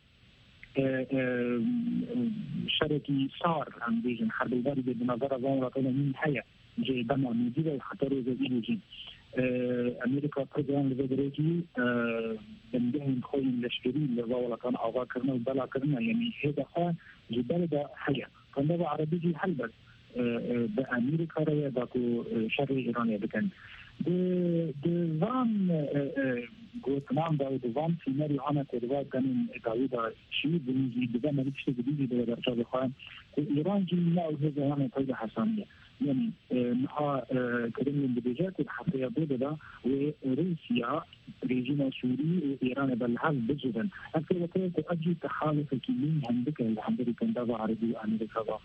[SPEAKER 17] شركي صار عن بيجن حرب الباري بنظر زون رقم من حياه جي دمع مديره وخطر زي يجي امریکا پرگان لبدرجی بندهم خوی لشکری لذا كان آغا کرنا و بلا کرنا یعنی هذا خا جبال دا حیا كندافا عربي جي حل بس بامريكا رأي باكو شر ايرانيا بكن د د وان گوتنام دا د وان سيناريو انا تروا كان داوود شي بنجي بدا ما بيشتي بدي دا درجه خان ايران جي لا هذا انا قيد حسانيه يعني نها كريم بدجات الحقيقة بودا وروسيا ريجينا سوري وإيران بالحال بجدا أكثر وكذا تؤجي تحالف كلين عندك الحمد كندافا عربي وأمريكا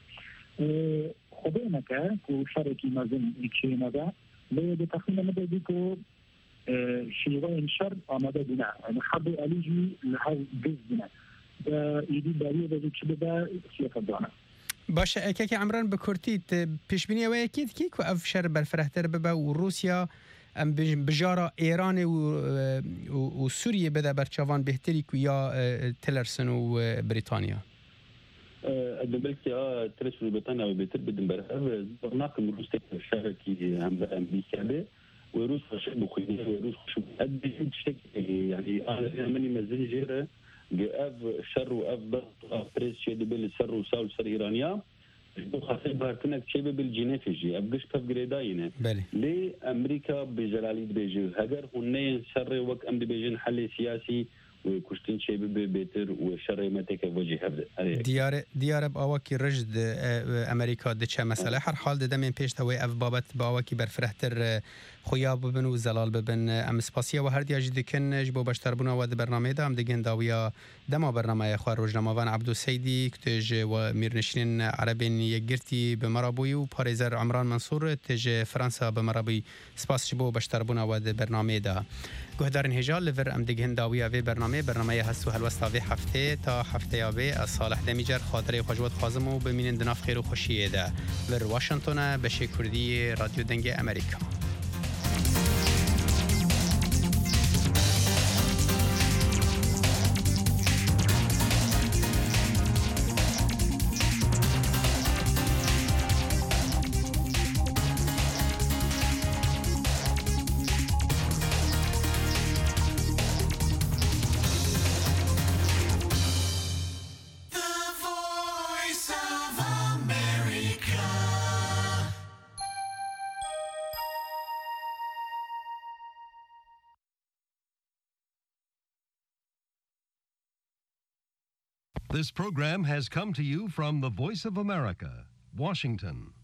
[SPEAKER 17] خبينك وشاركي مازن إكشينا دا لو بتخمين مدى ديكو شيوين شر آماده بنا حبي أليجي لهذا جزنا إيدي باريو بجي تشبه سياسة دانا
[SPEAKER 3] باشه اکه عمران بکرتید پیش بینی و اکید کی که افشار برفرهتر ببه و روسیا ام بجارا ایران و و سوریه بده برچوان بهتری که یا تلرسن و بریتانیا
[SPEAKER 16] دبلك يا ترس بريطانيا وبيتر بدن برهر برناكم روسيا شاركي هم امريكا به وروس شبه خويني وروس شو قد شيء يعني انا مني مازال جيره اف شر واف ضغط اف بريس شي دبل سر وساول سر ايرانيا دو خاصه بارتنك شي بالجينيفيجي ابقش كف جريداينه لي امريكا بجلالي بيجي هاجر هن شر وقت ام بيجن حل سياسي وكشتين شي بيتر وشر متك وجه
[SPEAKER 3] ديار ديار باوكي رجد امريكا دچ مساله هر حال ده من پیش توي اف بابت باوكي برفرهتر خويا ببن و زلال ببن ام سپاسيه و هر دیاج دکن جبو بشتربونا و د برنامه ده ام دگن داویا دما برنامه خو روزنامه‌وان عبدالسیدی کتج و میرنشین عربین یگرتی به مرابوی و پاریزر عمران منصور تج فرانسا به مرابوی سپاس جبو بشتربونا و د برنامه ده گهدارن هجال لور ام دگن داویا و برنامه برنامه برنامه هستو هلوستا و هفته تا هفته یابه از صالح دمیجر خاطر خوشوت خازم و ببینین دناف خیر و خوشیه ده بر واشنطن بشه کردی رادیو دنگ امریکا.
[SPEAKER 18] This program has come to you from the Voice of America, Washington.